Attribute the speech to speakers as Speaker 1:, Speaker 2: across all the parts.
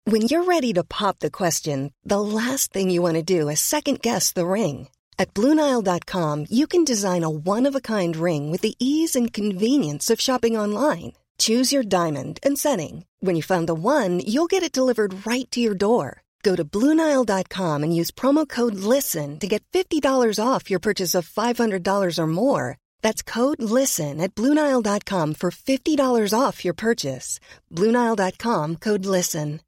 Speaker 1: When you're ready to pop the question, the last thing you want to do is second-guess the ring. At BlueNile.com, you can design a one-of-a-kind ring with the ease and convenience of shopping online. Choose your diamond and setting. When you find the one, you'll get it delivered right to your door. Go to BlueNile.com and use promo code LISTEN to get $50 off your purchase of $500 or more. That's code LISTEN at BlueNile.com for $50 off your purchase. BlueNile.com, code LISTEN.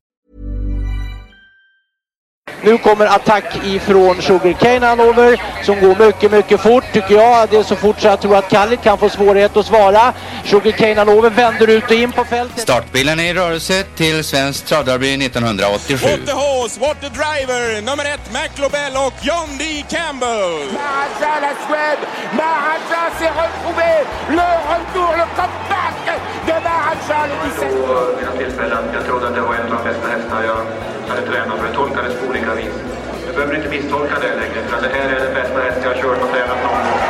Speaker 2: Nu kommer attack ifrån Sugarcane Hanover som går mycket, mycket fort tycker jag. Det är så fort så jag tror att Kallit kan få svårighet att svara. Sugarcane Hanover vänder ut och in på fältet.
Speaker 3: Startbilen är i rörelse till Svensk Travderby 1987.
Speaker 4: What the horse, what the driver, nummer 1 McLobel och John D. Campbell.
Speaker 5: Maharaja la Suède, Maharaja s'est retrouvé, le retour, le comeback de Maharaja le 17.
Speaker 6: Jag trodde att det var en av de bästa hästar jag hade tränat, för det tolkades på olika vis. Jag behöver inte misstolka det längre, för det här är den bästa häst jag har kört och tränat någon gång.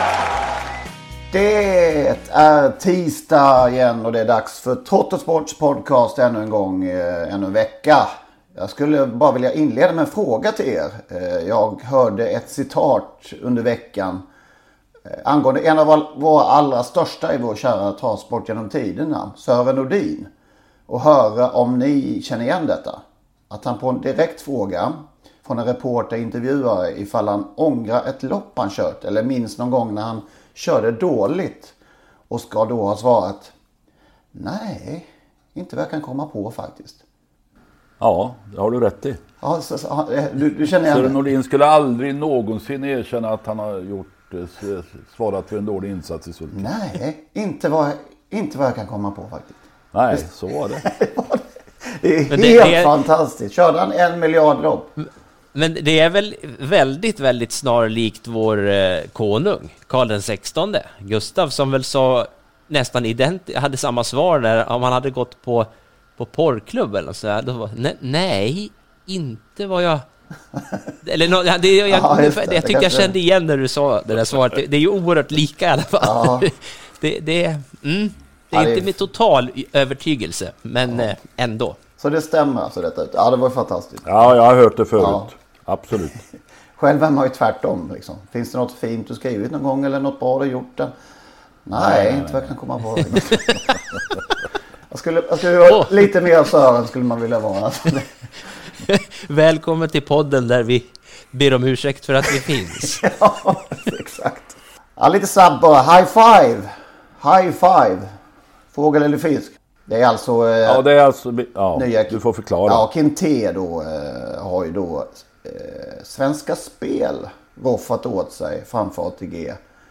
Speaker 7: Det är tisdag igen och det är dags för Trottosports podcast ännu en gång, ännu en vecka. Jag skulle bara vilja inleda med en fråga till er. Jag hörde ett citat under veckan angående en av våra allra största i vår kära travsport genom tiderna, Sören Nordin. Och höra om ni känner igen detta. Att han på en direkt fråga från en reporter intervjuare ifall han ångrar ett lopp han kört eller minns någon gång när han körde dåligt och ska då ha svarat nej, inte vad jag kan komma på faktiskt.
Speaker 8: Ja, det har du rätt i.
Speaker 7: Ja, du känner igen
Speaker 8: Sören Nordin skulle aldrig någonsin erkänna att han har svarat för en dålig insats i Sultan.
Speaker 7: Nej, inte vad jag kan komma på faktiskt.
Speaker 8: Nej, så var det.
Speaker 7: Det är helt fantastiskt. Körde han 1 miljard lopp.
Speaker 9: Men det är väl väldigt, väldigt snarlikt vår konung, Karl den 16. Gustav, som väl sa nästan hade samma svar där om han hade gått på porrklubb eller så där. Då var, nej, inte vad jag... Eller jag tycker jag kände igen när du sa det där svaret. Det är ju oerhört lika i alla fall. Ja. Det är inte med total övertygelse, men ändå.
Speaker 7: Så det stämmer alltså detta. Ja, det var fantastiskt.
Speaker 8: Ja, jag har hört det förut. Ja. Absolut.
Speaker 7: Själv är man ju tvärtom liksom. Finns det något fint du skrivit någon gång eller något bra du gjort? Nej, inte vad jag kan komma på. Jag skulle vara lite mer Sören skulle man vilja vara.
Speaker 9: Välkommen till podden där vi ber om ursäkt för att vi finns.
Speaker 7: Ja, exakt. Ja, lite snabb bara. High five. High five. Fågel eller fisk? Det är alltså...
Speaker 8: ja, det är alltså... Ja, du får förklara.
Speaker 7: Ja, Kinté då har ju då Svenska Spel roffat åt sig framför ATG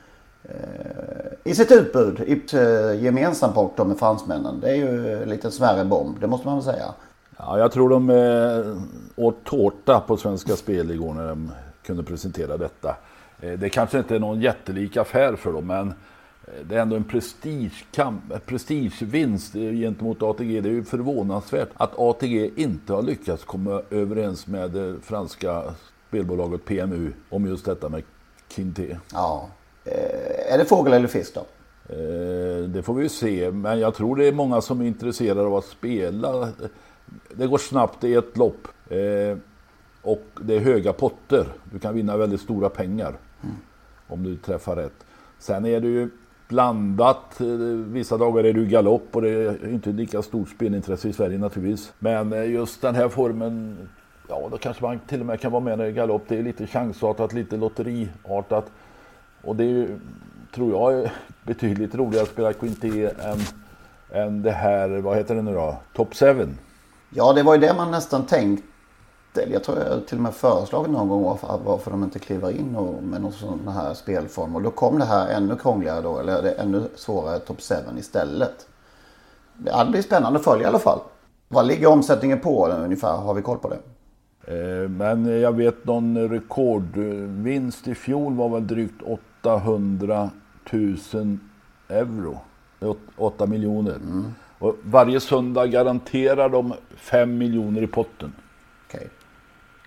Speaker 7: i sitt utbud i gemensam port med fransmännen. Det är ju en liten smärre bomb, det måste man väl säga.
Speaker 8: Ja, jag tror de åt tårta på Svenska Spel igår när de kunde presentera detta. Det kanske inte är någon jättelik affär för dem, men det är ändå en prestigevinst gentemot ATG. Det är ju förvånansvärt att ATG inte har lyckats komma överens med det franska spelbolaget PMU om just detta med Kinté.
Speaker 7: Ja. Är det fågel eller fisk då?
Speaker 8: Det får vi ju se, men jag tror det är många som är intresserade av att spela. Det går snabbt i ett lopp och det är höga potter. Du kan vinna väldigt stora pengar om du träffar rätt. Sen är det ju blandat. Vissa dagar är det galopp och det är inte lika stort spelintresse i Sverige naturligtvis. Men just den här formen, ja då kanske man till och med kan vara med i galopp. Det är lite chansartat, lite lotteriartat. Och det är ju, tror jag, är betydligt roligare att spela Quinté än det här, vad heter det nu då? Top 7.
Speaker 7: Ja, det var ju det man nästan tänkte. Jag tror jag till och med föreslagit någon gång varför de inte kliver in med någon sån här spelform. Och då kom det här ännu krångligare då, eller det ännu svårare Top 7 istället. Det blir spännande att följa i alla fall. Vad ligger omsättningen på ungefär? Har vi koll på det?
Speaker 8: Men jag vet någon rekordvinst i fjol var väl drygt 800 000 euro. 8 miljoner. Och varje söndag garanterar de 5 miljoner i potten.
Speaker 7: Okej.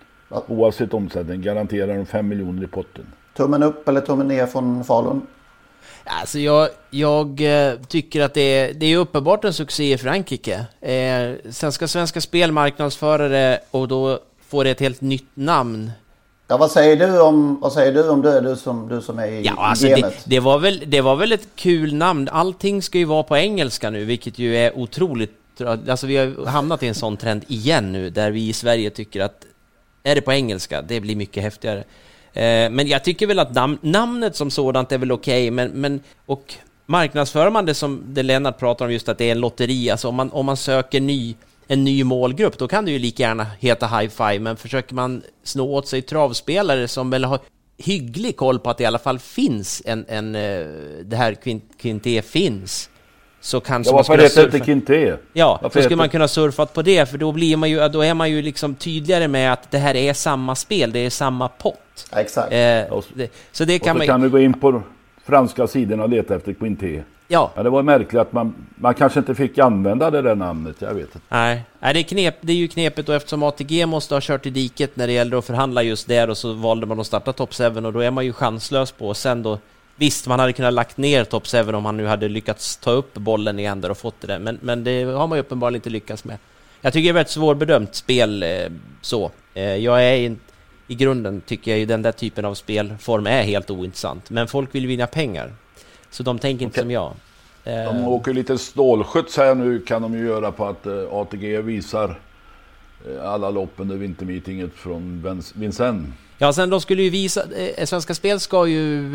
Speaker 8: Oavsett omsättning garanterar de 5 miljoner i potten.
Speaker 7: Tummen upp eller tummen ner från Falun?
Speaker 9: Alltså jag tycker att det är uppenbart en succé i Frankrike. Sen ska Svenska Spel marknadsföra det och då får det ett helt nytt namn.
Speaker 7: Ja, vad säger du om det, du som är i
Speaker 9: alltså
Speaker 7: gamet?
Speaker 9: Det var väl ett kul namn. Allting ska ju vara på engelska nu, vilket ju är otroligt. Alltså vi har hamnat i en sån trend igen nu, där vi i Sverige tycker att är det på engelska, det blir mycket häftigare. Men jag tycker väl att namnet som sådant är väl okej, men och marknadsför man det som det Lennart pratar om, just att det är en lotteri, alltså om man söker en ny målgrupp, då kan det ju lika gärna heta Hi-Fi, men försöker man snå åt sig travspelare som väl har hygglig koll på att det i alla fall finns det här Quinté finns, så kanske
Speaker 8: varför heter det inte Quinté?
Speaker 9: Ja, så skulle man kunna surfa på det, för då är man ju liksom tydligare med att det här är samma spel, det är samma pott.
Speaker 7: Ja, exakt.
Speaker 9: Så det kan
Speaker 8: kan du gå in på franska sidorna och leta efter Quinté. Ja, det var märkligt att man kanske inte fick använda det där namnet, jag vet inte.
Speaker 9: Nej, det är ju knepet då, eftersom ATG måste ha kört i diket när det gällde att förhandla just där, och så valde man att starta Top 7, och då är man ju chanslös på. Och sen då, visst, man hade kunnat lagt ner Top 7 om man nu hade lyckats ta upp bollen igen där och fått det där, men det har man ju uppenbarligen inte lyckats med. Jag tycker det är ett svårbedömt spel så. Jag är i grunden tycker jag ju den där typen av spelform är helt ointressant, men folk vill vinna pengar. Så de tänker inte som jag.
Speaker 8: De åker lite stålskjuts här nu, kan de ju göra på att ATG visar alla lopp under vintermeetinget från Vincennes.
Speaker 9: Ja, sen de skulle ju visa, Svenska Spel ska ju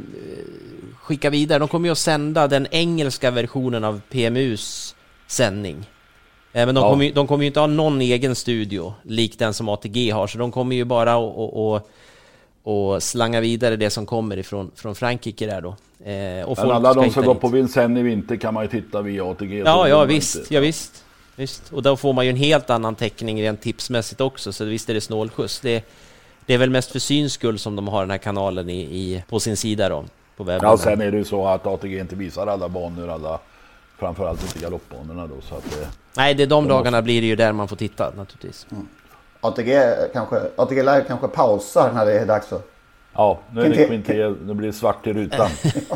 Speaker 9: skicka vidare, de kommer ju att sända den engelska versionen av PMUs sändning. Men de kommer ju inte ha någon egen studio lik den som ATG har, så de kommer ju bara och slanga vidare det som kommer från Frankrike där då. Och
Speaker 8: men alla de som går på Vincennes i vinter kan man ju titta via ATG.
Speaker 9: Visst. Och då får man ju en helt annan täckning rent tipsmässigt också, så visst är det snålskjuts. Det är väl mest för syns skull som de har den här kanalen på sin sida då, på webben.
Speaker 8: Ja, sen är det ju så att ATG inte visar alla banor, framförallt inte galoppbanorna då, så att
Speaker 9: nej, det är de dagarna blir det ju där man får titta naturligtvis.
Speaker 7: ATG Live kanske pausar när det är dags för.
Speaker 8: Ja, nu är det Quinté, nu blir det svart i rutan.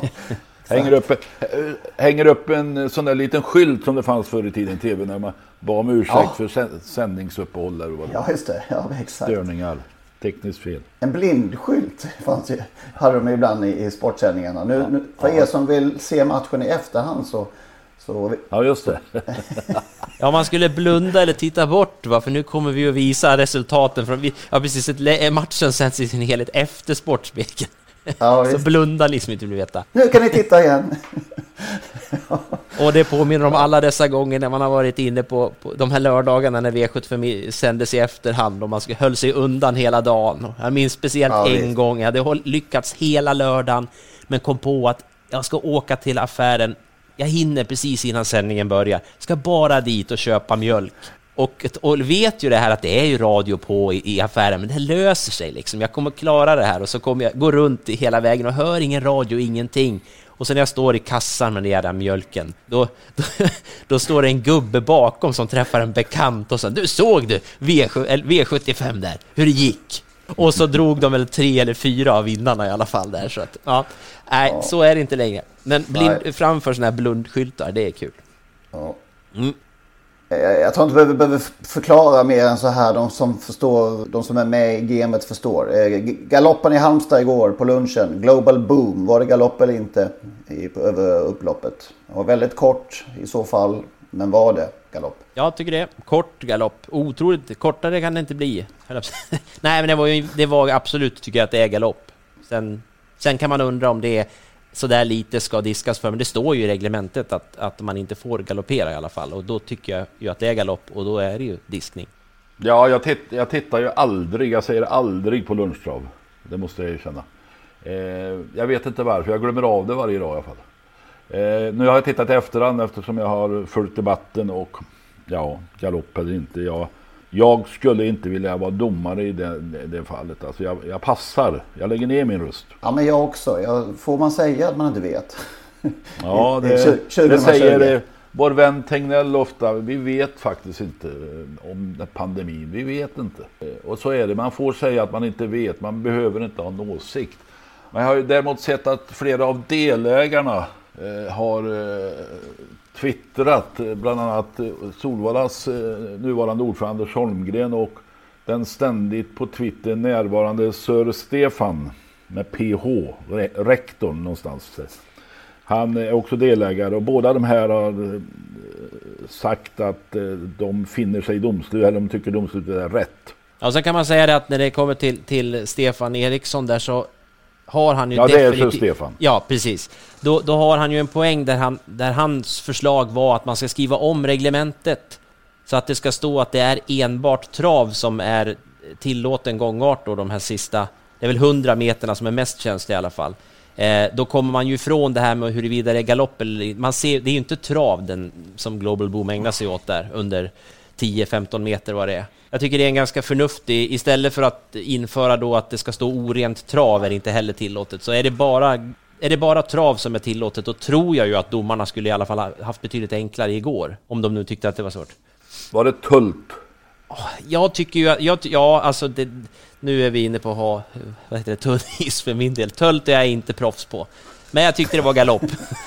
Speaker 8: hänger upp en sån där liten skylt som det fanns förr i tiden i tv när man bad om ursäkt för sändningsuppehåll eller vad det var.
Speaker 7: Ja, just det. Ja, exakt.
Speaker 8: Störningar, tekniskt fel.
Speaker 7: En blindskylt hade de ibland i sportsändningarna. Nu, för er som vill se matchen i efterhand så
Speaker 8: ja, just det.
Speaker 9: Ja, man skulle blunda eller titta bort, för nu kommer vi att visa resultaten från precis matchen sänds i sin helhet efter sportspegeln. Ja, så blunda liksom inte vill veta.
Speaker 7: Nu kan ni titta igen.
Speaker 9: Och det påminner om alla dessa gånger när man har varit inne på de här lördagarna när V75 sändes i efterhand och man höll sig undan hela dagen. Jag minns speciellt en gång, jag hade lyckats hela lördagen men kom på att jag ska åka till affären. Jag hinner precis innan sändningen börjar. Ska bara dit och köpa mjölk. Och vet ju det här att det är ju radio på i affären, men det löser sig liksom. Jag kommer klara det här, och så kommer jag gå runt hela vägen och hör ingen radio, ingenting. Och sen när jag står i kassan med den jävla mjölken, då står det en gubbe bakom som träffar en bekant och så: du såg du V75 där, hur det gick? Och så drog de väl 3 eller 4 av vinnarna i alla fall där, så att så är det inte längre. Men framför såna här blundskyltar, det är kul.
Speaker 7: Ja. Jag tror inte vi behöver förklara mer än så här. De som är med i gamet förstår. Galoppen i Halmstad igår på lunchen. Global Boom. Var det galopp eller inte över upploppet? Det var väldigt kort i så fall. Men var det galopp?
Speaker 9: Jag tycker det. Kort galopp. Otroligt. Kortare kan det inte bli. Nej, men det var absolut, tycker jag, att det är galopp. Sen kan man undra om det är så där lite ska diskas för, men det står ju i reglementet att man inte får galoppera i alla fall, och då tycker jag ju att det är galopp, och då är det ju diskning. Ja,
Speaker 8: jag tittar ju aldrig, jag säger aldrig på lunchtrav, det måste jag erkänna. Jag vet inte varför, jag glömmer av det varje dag i alla fall. Nu har jag tittat i efterhand eftersom jag har följt debatten, och galopp eller inte, jag skulle inte vilja vara domare i det fallet. Alltså jag passar. Jag lägger ner min röst.
Speaker 7: Ja, men jag också. Får man säga att man inte vet?
Speaker 8: Ja, det säger vår vän Tegnell ofta. Vi vet faktiskt inte om pandemin. Vi vet inte. Och så är det. Man får säga att man inte vet. Man behöver inte ha en åsikt. Men jag har ju däremot sett att flera av delägarna har twittrat, bland annat Solvallas nuvarande ordförande Anders Holmgren och den ständigt på Twitter närvarande Sir Stefan med PH, rektorn någonstans. Han är också delägare och båda de här har sagt att de finner sig i domslut, eller de tycker domslutet är rätt.
Speaker 9: Ja, så kan man säga det att när det kommer till Stefan Eriksson där så har han ju
Speaker 8: det är så Stefan.
Speaker 9: Ja, precis. Då har han ju en poäng där hans förslag var att man ska skriva om reglementet så att det ska stå att det är enbart trav som är tillåten gångart då, de här sista, det är väl 100 meterna som är mest känsliga i alla fall. Då kommer man ju ifrån det här med huruvida det är galopp eller man ser, det är ju inte trav som Global Boom ägnar sig åt där under 10-15 meter vad det är. Jag tycker det är en ganska förnuftig, istället för att införa då att det ska stå orent trav är inte heller tillåtet, så är det bara trav som är tillåtet, då tror jag ju att domarna skulle i alla fall ha haft betydligt enklare igår, om de nu tyckte att det var svårt.
Speaker 8: Var det Tult?
Speaker 9: Jag tycker ju alltså nu är vi inne på att ha, vad heter det, tunnis för min del. Tult är jag inte proffs på. Men jag tyckte det var galopp.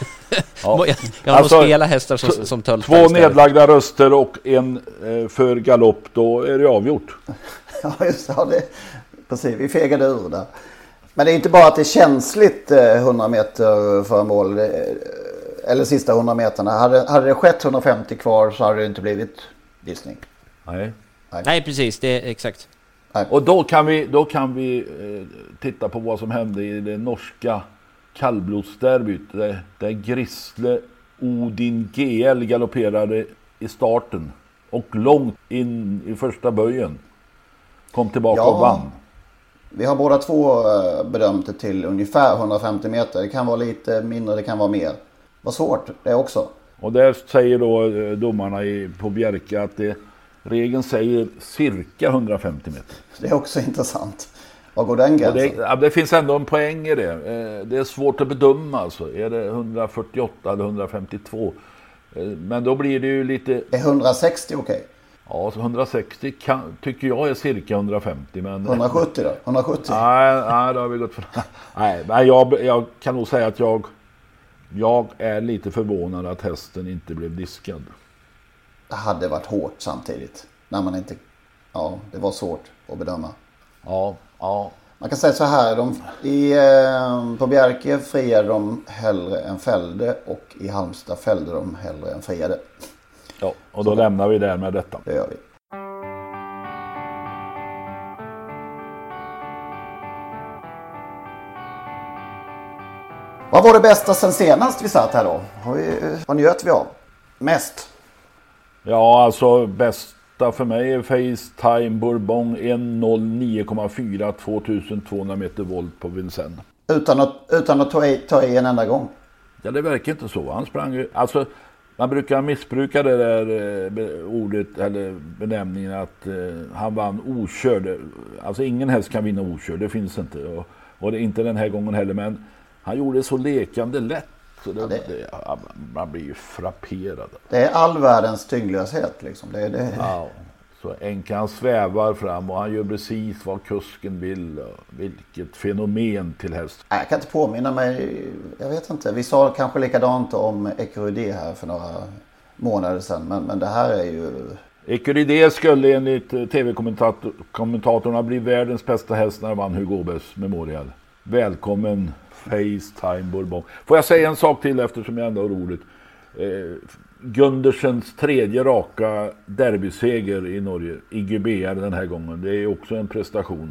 Speaker 8: Ja.
Speaker 9: Jag har nog spelat hästar som Tult.
Speaker 8: 2 nedlagda röster och en för galopp, då är det avgjort.
Speaker 7: Ja, just det. Precis, vi fegade ur där. Men det är inte bara att det är känsligt 100 meter för mål, eller sista 100 meterna. Hade det skett 150 kvar så hade det inte blivit visning.
Speaker 9: Nej, precis, det är exakt.
Speaker 8: Nej. Och då kan vi titta på vad som hände i det norska kallblodsderbyt där Grisle Odin GL galopperade i starten och långt in i första böjen kom tillbaka och vann.
Speaker 7: Vi har båda två bedömt det till ungefär 150 meter. Det kan vara lite mindre, det kan vara mer. Vad svårt det är också.
Speaker 8: Och där säger då domarna på Bjerke att regeln säger cirka 150 meter. Det
Speaker 7: är också intressant. Vad går den gränsen?
Speaker 8: Det finns ändå en poäng i det. Det är svårt att bedöma alltså. Är det 148 eller 152? Men då blir det ju lite...
Speaker 7: Är 160 okej?
Speaker 8: Ja, så 160 tycker jag är cirka 150. Men...
Speaker 7: 170 då? 170?
Speaker 8: Nej, då har vi gått för... Nej, men jag kan nog säga att jag är lite förvånad att hästen inte blev diskad.
Speaker 7: Det hade varit hårt samtidigt. När man inte... Ja, det var svårt att bedöma.
Speaker 8: Ja.
Speaker 7: Man kan säga så här. På Bjerke friade de hellre än fällde. Och i Halmstad fällde de hellre än friade.
Speaker 8: Ja, och då lämnar vi där med detta.
Speaker 7: Det gör vi. Vad var det bästa sen senast vi satt här då? Vad njöt vi av? Mest?
Speaker 8: Ja, alltså bästa för mig är FaceTime Bourbon 109,4 2200 meter volt på Vincennes.
Speaker 7: Utan att ta i en enda gång?
Speaker 8: Ja, det verkar inte så. Han sprang ju... Alltså, man brukar missbruka det där ordet eller benämningen att han vann okörd. Alltså ingen häst kan vinna okörd, det finns inte. Och det är inte den här gången heller, men han gjorde det så lekande lätt. Så man blir ju frapperad.
Speaker 7: Det är all världens tyngdlöshet liksom. Det.
Speaker 8: Ja, så han svävar fram och han gör precis vad kusken vill. Vilket fenomen till häst.
Speaker 7: Jag kan inte påminna mig, jag vet inte. Vi sa kanske likadant om Ecurydé här för några månader sedan. Men det här är ju...
Speaker 8: Ecurydé skulle enligt tv-kommentatorerna bli världens bästa häst när han vann Hugo Åbergs Memorial. Välkommen FaceTime Bourbon. Får jag säga en sak till eftersom jag ändå har roligt. Gundersens 3:e raka derbyseger i Norge i GBR den här gången. Det är också en prestation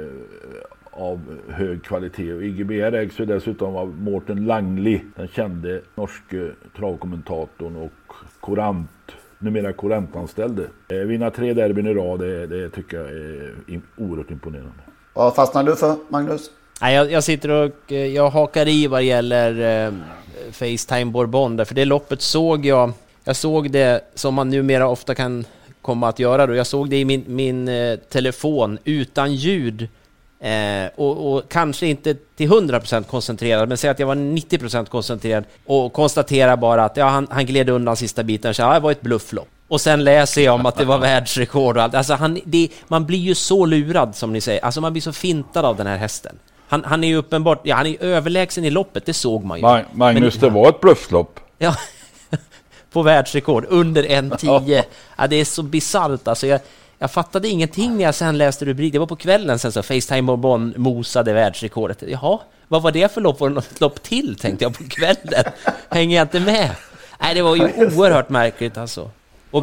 Speaker 8: av hög kvalitet. Och IGBR ägs ju dessutom av Morten Langli, den kände norske travkommentatorn och numera Courant-anställde. Vinna 3 derbyn i rad, det tycker jag är oerhört imponerande.
Speaker 7: Vad fastnar du för, Magnus?
Speaker 9: Nej, jag sitter och jag hakar i vad gäller FaceTime Bourbon, därför det loppet såg jag såg det som man numera ofta kan komma att göra då. Jag såg det i min telefon utan ljud och kanske inte till 100% koncentrerad, men säg att jag var 90% koncentrerad och konstaterar bara att han gled undan sista biten, så det var ett blufflopp. Och sen läser jag om att det var världsrekord och allt. Alltså man blir ju så lurad som ni säger. Alltså man blir så fintad av den här hästen. Han är ju uppenbart, ja, han är överlägsen i loppet, det såg man ju.
Speaker 8: Magnus, det var ett blufflopp.
Speaker 9: Ja, på världsrekord, under 1:10. Ja, det är så bizarrt, alltså jag fattade ingenting när jag sen läste rubrik. Det var på kvällen sen så FaceTime Bourbon mosade världsrekordet. Jaha, vad var det för lopp? Var det något lopp till, tänkte jag på kvällen. Hänger jag inte med? Nej, det var ju oerhört märkligt alltså. Och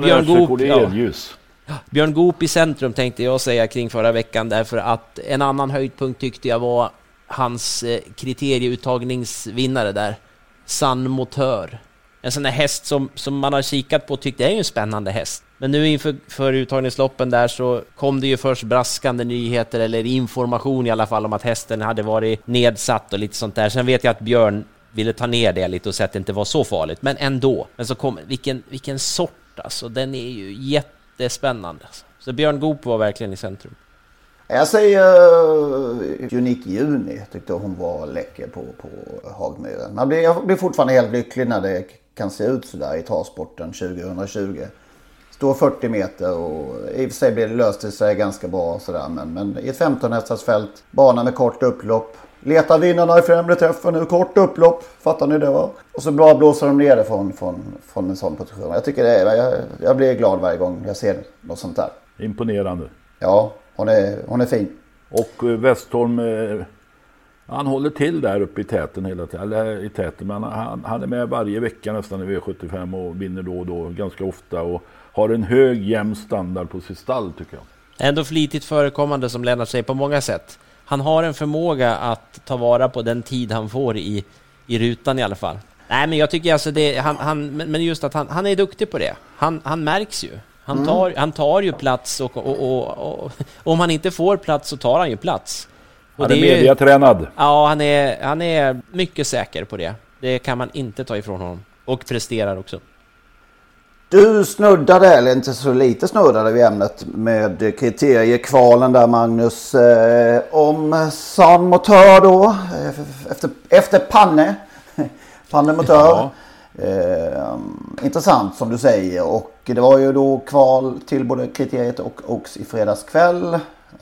Speaker 9: Björn Goop i centrum tänkte jag säga kring förra veckan, därför att en annan höjdpunkt tyckte jag var hans kriterieuttagningsvinnare där, San Motör. En sån där häst som man har kikat på, tyckte är ju en spännande häst. Men nu inför uttagningsloppen där så kom det ju först braskande nyheter, eller information i alla fall, om att hästen hade varit nedsatt och lite sånt där. Sen vet jag att Björn ville ta ner det lite och säga att det inte var så farligt, men ändå. Men så kom, vilken sort alltså, den är ju jättespännande alltså. Så Björn Goop var verkligen i centrum.
Speaker 7: Jag säger Unique Juni, jag tyckte hon var läcker på Hagmyren. Jag blir fortfarande helt lycklig när det kan se ut sådär i travsporten 2020. Står 40 meter och i och för sig blir det löst sig ganska bra sådär, men i ett 15-hästars fält, bana med kort upplopp. Letar vinnarna i främre träffen nu, kort upplopp, fattar ni det va? Och så bra blåser de ner det från en sån position. Jag tycker det är, jag blir glad varje gång jag ser något sånt där.
Speaker 8: Imponerande.
Speaker 7: Ja, hon är fin.
Speaker 8: Och Westholm, han håller till där uppe i täten hela tiden. Eller i täten, men han är med varje vecka nästan i V75 och vinner då och då ganska ofta. Och har en hög jämn standard på sitt stall tycker jag.
Speaker 9: Ändå flitigt förekommande som Lennart säger på många sätt. Han har en förmåga att ta vara på den tid han får i rutan i alla fall. Nej, men jag tycker alltså men just att han är duktig på det. Han märks ju. Han tar ju plats och om han inte får plats så tar han ju plats. Och
Speaker 8: han är mediatränad.
Speaker 9: Ja, han är mycket säker på det. Det kan man inte ta ifrån honom. Och presterar också.
Speaker 7: Du snuddade, eller inte så lite snuddade vid ämnet med kriteriekvalen där Magnus. Om San Motör då, efter Panne Motör. Ja. Intressant som du säger, och det var ju då kval till både kriteriet och Oaks i fredagskväll.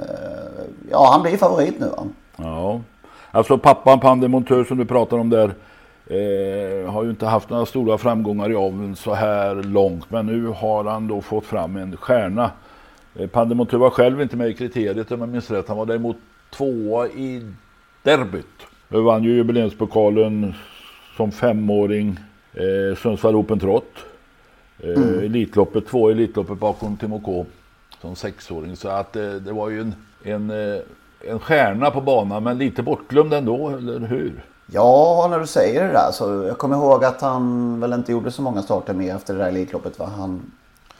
Speaker 7: Ja, han blir favorit nu va?
Speaker 8: Ja, alltså pappan Panne Motör som du pratar om där har ju inte haft några stora framgångar i aveln så här långt, men nu har han då fått fram en stjärna. Panne Motör var själv inte med i kriteriet om jag minns rätt, han var däremot 2 i derbyt. Han vann ju jubileumspokalen som 5-åring, Sundsvall Open Trot, Elitloppet, 2 Elitloppet bakom Timo K som 6-åring, så att det var ju en stjärna på banan, men lite bortglömd ändå, eller hur?
Speaker 7: Ja, när du säger det där så jag kommer ihåg att han väl inte gjorde så många starter med efter det där Elitloppet va? Han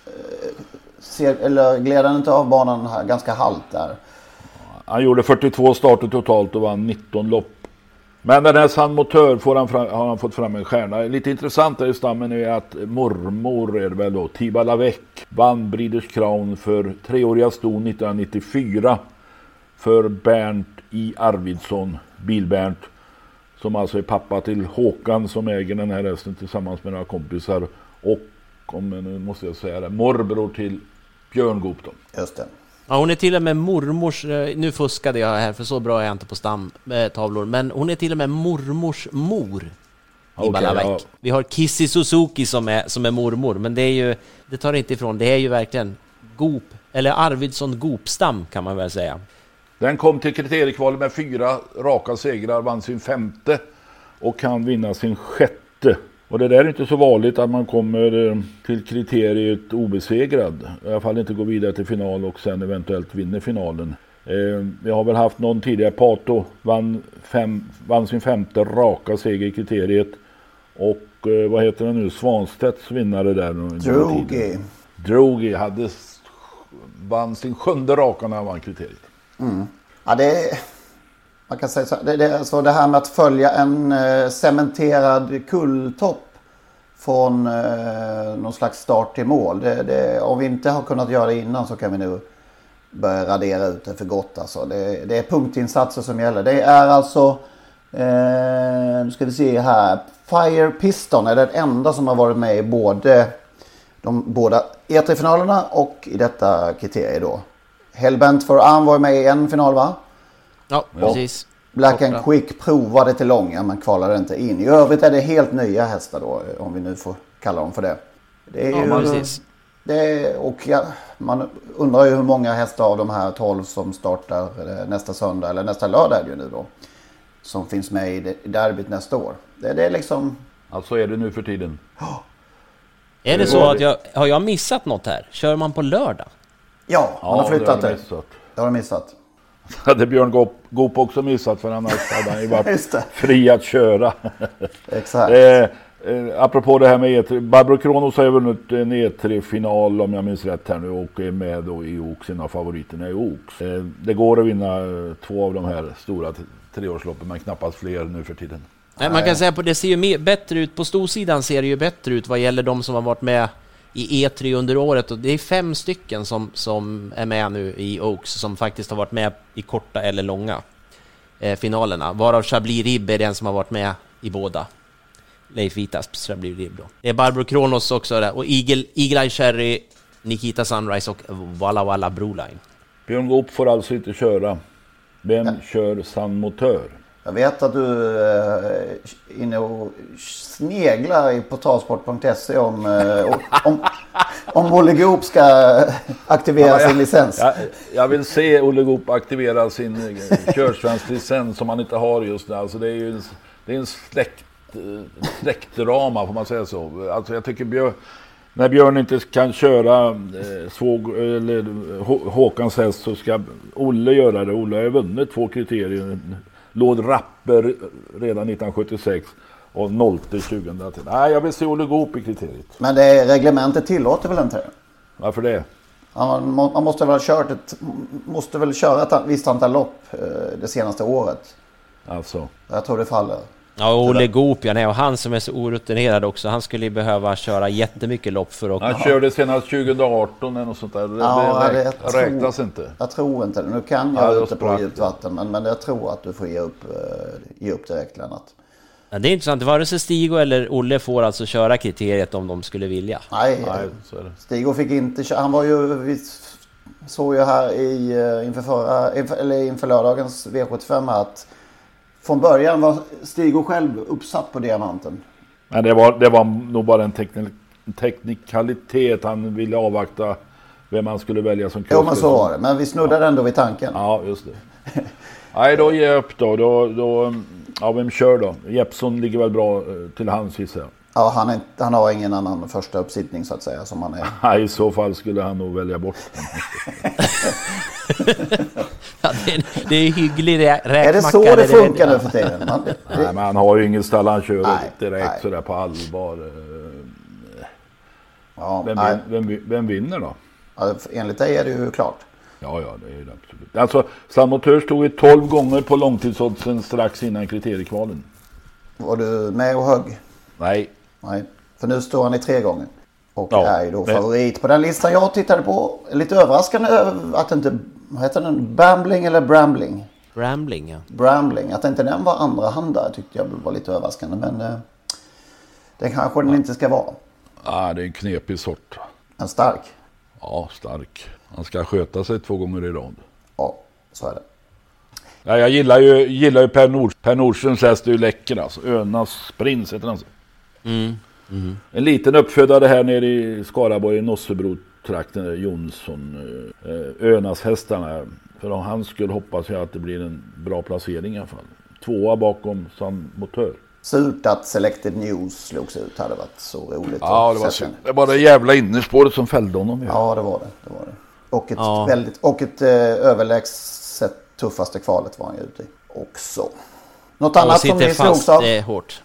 Speaker 7: gled han inte av banan här, ganska halt där.
Speaker 8: Han gjorde 42 starter totalt och vann 19 lopp. Men den här San Motör har han fått fram en stjärna. Lite intressant i stammen är att mormor är det väl då, Tiba Lavec, vann Breeders Crown för 3-åriga ston 1994 för Bernt I. Arvidsson, Bil-Bernt, som alltså är pappa till Håkan som äger den här hästen tillsammans med några kompisar, och om nu måste jag säga det, morbror till Björn Goop då.
Speaker 7: Just det.
Speaker 9: Ja, hon är till och med mormors, nu fuskade jag här för så bra är jag inte på stamtavlor, men hon är till och med mormors mor i Balavek. Ja. Vi har Kissy Suzuki som är mormor, men det tar inte ifrån, det är ju verkligen Goop, eller Arvidsson Goopstam kan man väl säga.
Speaker 8: Den kom till kriteriekvalet med 4 raka segrar, vann sin 5:e och kan vinna sin 6:e. Och det där är inte så vanligt att man kommer till kriteriet obesegrad. I alla fall inte går vidare till final och sen eventuellt vinner finalen. Vi har väl haft någon tidigare, Pato vann sin 5:e raka seger i kriteriet. Och vad heter det nu? Svanstedts vinnare där. Drogi vann sin 7:e raka när han vann kriteriet.
Speaker 7: Mm. Ja, man kan säga så. Alltså det här med att följa en cementerad kulltopp från någon slags start till mål. Om vi inte har kunnat göra det innan så kan vi nu börja radera ut det för gott. Alltså. Det är punktinsatser som gäller. Det är alltså, nu ska vi se här, Fire Piston är den enda som har varit med i de båda E3-finalerna och i detta kriterie då. Hellbent for Arm var med i en final va?
Speaker 9: Ja, precis.
Speaker 7: Black and Quick provade till långa men kvalade inte in. I övrigt är det helt nya hästar då, om vi nu får kalla dem för det. Det är ju,
Speaker 9: precis.
Speaker 7: Man undrar ju hur många hästar av de här 12 som startar nästa söndag eller nästa lördag är det ju nu då. Som finns med i derbyt nästa år. Det är liksom...
Speaker 8: Alltså är det nu för tiden.
Speaker 9: Är det så att har jag missat något här? Kör man på lördag?
Speaker 7: Ja, man har flyttat det. Det har du missat.
Speaker 8: Hade Björn Goop också missat, för annars hade han ju varit fri att köra.
Speaker 7: Exakt.
Speaker 8: Apropå det här med E3. Barbro Kronos har ju vunnit en E3-final om jag minns rätt här nu och är med då i Oaks, en av favoriterna i Oaks. Det går att vinna 2 av de här stora 3-årsloppen, men knappast fler nu för tiden.
Speaker 9: Nej, man kan säga att det ser ju bättre ut. På storsidan ser det ju bättre ut vad gäller de som har varit med i E3 under året. Och det är 5 stycken som är med nu i Oaks som faktiskt har varit med i korta eller långa finalerna. Varav Chablis Rib är den som har varit med i båda. Leif Vitas Chablis Rib då. Det är Barbro Kronos också där. Och Eagle Eye Cherry, Nikita Sunrise och Walla Walla Broline.
Speaker 8: Björn Goop får alltså inte köra. Vem kör San Motör?
Speaker 7: Jag vet att du är inne och sneglar på travsport.se om Olle Goop ska aktivera sin licens.
Speaker 8: Jag vill se Olle Goop aktivera sin körsvensk licens som han inte har just nu. Alltså det är en släktdrama, får man säga så. Alltså jag tycker när Björn inte kan köra Håkans häst så ska Olle göra det. Olle har vunnit 2 kriterier. Låd Rapper redan 1976 och 0-2010. Nej, jag vill se Olle Goop i kriteriet.
Speaker 7: Men det reglementet tillåter väl inte det?
Speaker 8: Varför det?
Speaker 7: Man måste väl köra ett visst antal lopp det senaste året.
Speaker 8: Alltså.
Speaker 7: Jag tror det faller.
Speaker 9: Ja, Olle Goop, och han som är så orutinerad också, han skulle behöva köra jättemycket lopp för att...
Speaker 8: Han körde senast 202018 eller något sånt där. Det räknas inte.
Speaker 7: Jag tror inte det. Nu kan jag ute på djupt vatten, men jag tror att du får ge upp direkt, Lennart.
Speaker 9: Ja, det är intressant. Vare sig Stigo eller Olle får alltså köra kriteriet om de skulle vilja.
Speaker 7: Nej, Stigo fick inte köra. Han var ju... Vi såg ju här inför lördagens V75 här att från början var Stigo själv uppsatt på diamanten.
Speaker 8: Men det var nog bara en teknikalitet. Han ville avvakta vem man skulle välja som kusk.
Speaker 7: Jo, men så var det. Men vi snuddade ändå vid tanken.
Speaker 8: Ja, just det. Nej, då ger jag upp då. Ja, vem kör då? Jeppson ligger väl bra till hans, gissar jag.
Speaker 7: Ja, han har ingen annan första uppsittning så att säga som han är.
Speaker 8: Nej, i så fall skulle han nog välja bort den.
Speaker 9: Ja, det är hygglig räkmacka.
Speaker 7: Är det så det funkar nu för tiden?
Speaker 8: Nej, men han har ju ingen stall, han kör direkt sådär på allvar.
Speaker 7: Ja,
Speaker 8: vem vinner då?
Speaker 7: Ja, enligt dig är det ju klart.
Speaker 8: Ja, det är det absolut. Alltså, San Motör stod ju 12 gånger på långtidsoddsen strax innan kriteriekvalen.
Speaker 7: Var du med och högg?
Speaker 8: Nej.
Speaker 7: För nu står han i 3 gånger. Och är ju då favorit på den listan jag tittade på. Lite överraskande att inte... Vad heter den? Bambling eller Brambling?
Speaker 9: Brambling, ja.
Speaker 7: Brambling. Att inte den var andra handare tyckte jag var lite överraskande. Men det kanske den inte ska vara.
Speaker 8: Ja, det är en knepig sort.
Speaker 7: En stark?
Speaker 8: Ja, stark. Han ska sköta sig 2 gånger i rad.
Speaker 7: Ja, så är det.
Speaker 8: Ja, jag gillar ju Per Nordströms häst är ju läcker alltså. Önas Prins heter han så. En liten uppfödare här nere i Skaraborg i Nossebro-trakten, Jonsson. Önas hästarna. För om han skulle hoppas jag att det blir en bra placering i alla fall. 2 bakom San Motör.
Speaker 7: Surt att Selected News slogs ut, hade varit så roligt.
Speaker 8: Ja, det var synd. Det var det jävla innerspåret som fällde honom.
Speaker 7: Ja, det var det. Och ett överlägset tuffaste kvalet var han ju ute i också. Något annat som ni slogs av?
Speaker 9: Det är hårt.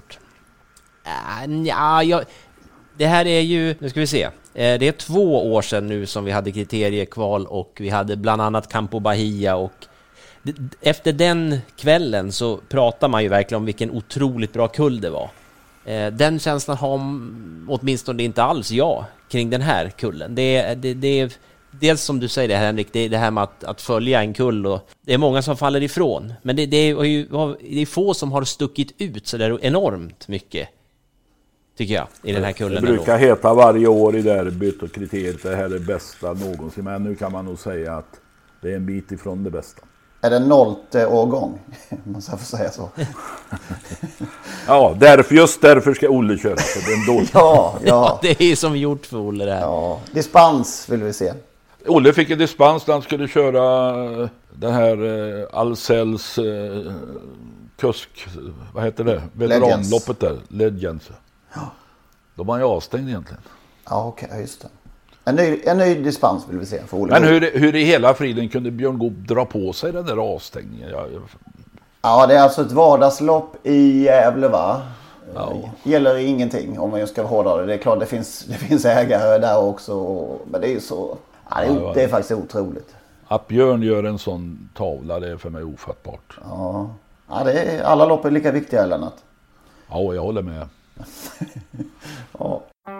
Speaker 9: Det här är ju, nu ska vi se. Det är 2 år sedan nu som vi hade kriteriekval och vi hade bland annat Campo Bahia och efter den kvällen så pratar man ju verkligen om vilken otroligt bra kull det var. Den känslan har åtminstone inte alls jag kring den här kullen. Det är dels som du säger det här, Henrik, det är det här med att följa en kull och det är många som faller ifrån. Men det är få som har stuckit ut så där enormt mycket, tycker jag, i den här kullen.
Speaker 8: Det brukar heta varje år i derbyt och kriteriet det här är det bästa någonsin. Men nu kan man nog säga att det är en bit ifrån det bästa.
Speaker 7: Är det 0:e årgång? Måste jag få säga så.
Speaker 8: Ja, just därför ska Olle köra. För det är en dålig.
Speaker 7: Ja.
Speaker 9: Det är som gjort för Olle det här.
Speaker 7: Ja, dispens vill vi se.
Speaker 8: Olle fick en dispens när han skulle köra den här Ahlsells kusk, vad heter det? Veteranloppet där, Legends.
Speaker 7: Ja.
Speaker 8: Då var han ju avstängd egentligen.
Speaker 7: Ja, okej, just det. En ny dispens vill vi se för Olle.
Speaker 8: Men hur i hela friden kunde Björn Goop dra på sig den där avstängningen?
Speaker 7: Ja, det är alltså ett vardagslopp i Gävle, va?
Speaker 8: Ja.
Speaker 7: Gäller ingenting om man ska hårdra det. Det är klart det finns ägare där också. Men det är ju så... Ja, det är faktiskt otroligt.
Speaker 8: Att Björn gör en sån tavla, det är för mig ofattbart.
Speaker 7: Ja, alla lopp är lika viktiga, Lennart.
Speaker 8: Ja, jag håller med.
Speaker 7: Ja.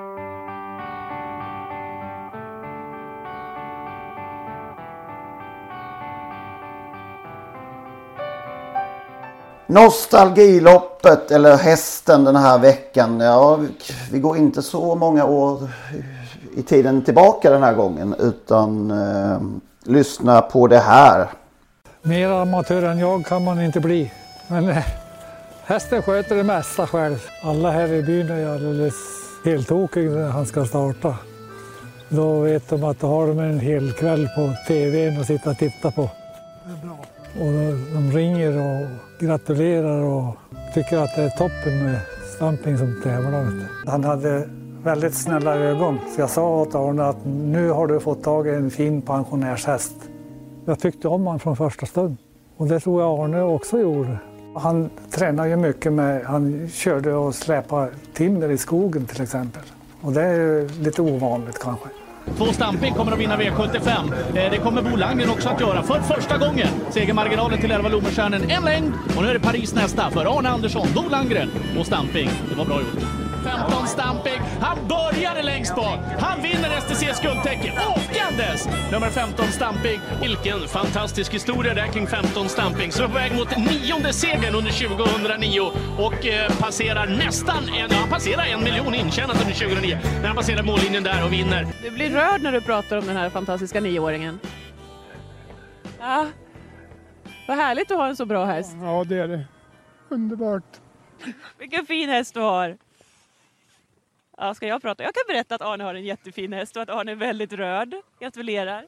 Speaker 7: Nostalgiloppet eller hästen den här veckan. Ja, vi går inte så många år i tiden tillbaka den här gången, utan lyssna på det här.
Speaker 10: Mer amatör än jag kan man inte bli. Men hästen sköter det mesta själv. Alla här i byn är alldeles helt tokiga när han ska starta. Då vet de att då har de en hel kväll på tvn och sitta och titta på. Det är bra. Och de ringer och gratulerar och tycker att det är toppen med Stamping som tävlar. Han hade väldigt snälla ögon. Så jag sa åt Arne att nu har du fått tag i en fin pensionärshäst. Jag tyckte om han från första stund. Och det tror jag Arne också gjorde. Han tränar ju mycket med, han körde och släpade timmer i skogen till exempel. Och det är lite ovanligt kanske.
Speaker 11: 2 Stamping kommer att vinna V75. Det kommer Bo Landgren också att göra för första gången. Segermarginalen till 11 Lommestjärnen en längd. Och nu är det Paris nästa för Arne Andersson, Bo Landgren och Stamping. Det var bra gjort. 15 Stamping. Han började längst bak. Han vinner STC:s guldtäcke. Åkandes! Nummer 15 Stamping. Vilken fantastisk historia där kring 15 Stamping. Så på väg mot 9:e segern under 2009. Och passerar nästan han passerar 1 miljon intjänat under 2009. När han passerar mållinjen där och vinner.
Speaker 12: Du blir rörd när du pratar om den här fantastiska 9-åringen. Ja. Vad härligt att ha en så bra häst.
Speaker 10: Ja, det är det. Underbart.
Speaker 12: Vilken fin häst du har. Ja, ska jag prata? Jag kan berätta att Arne har en jättefin häst och att Arne är väldigt rörd. Gratulerar.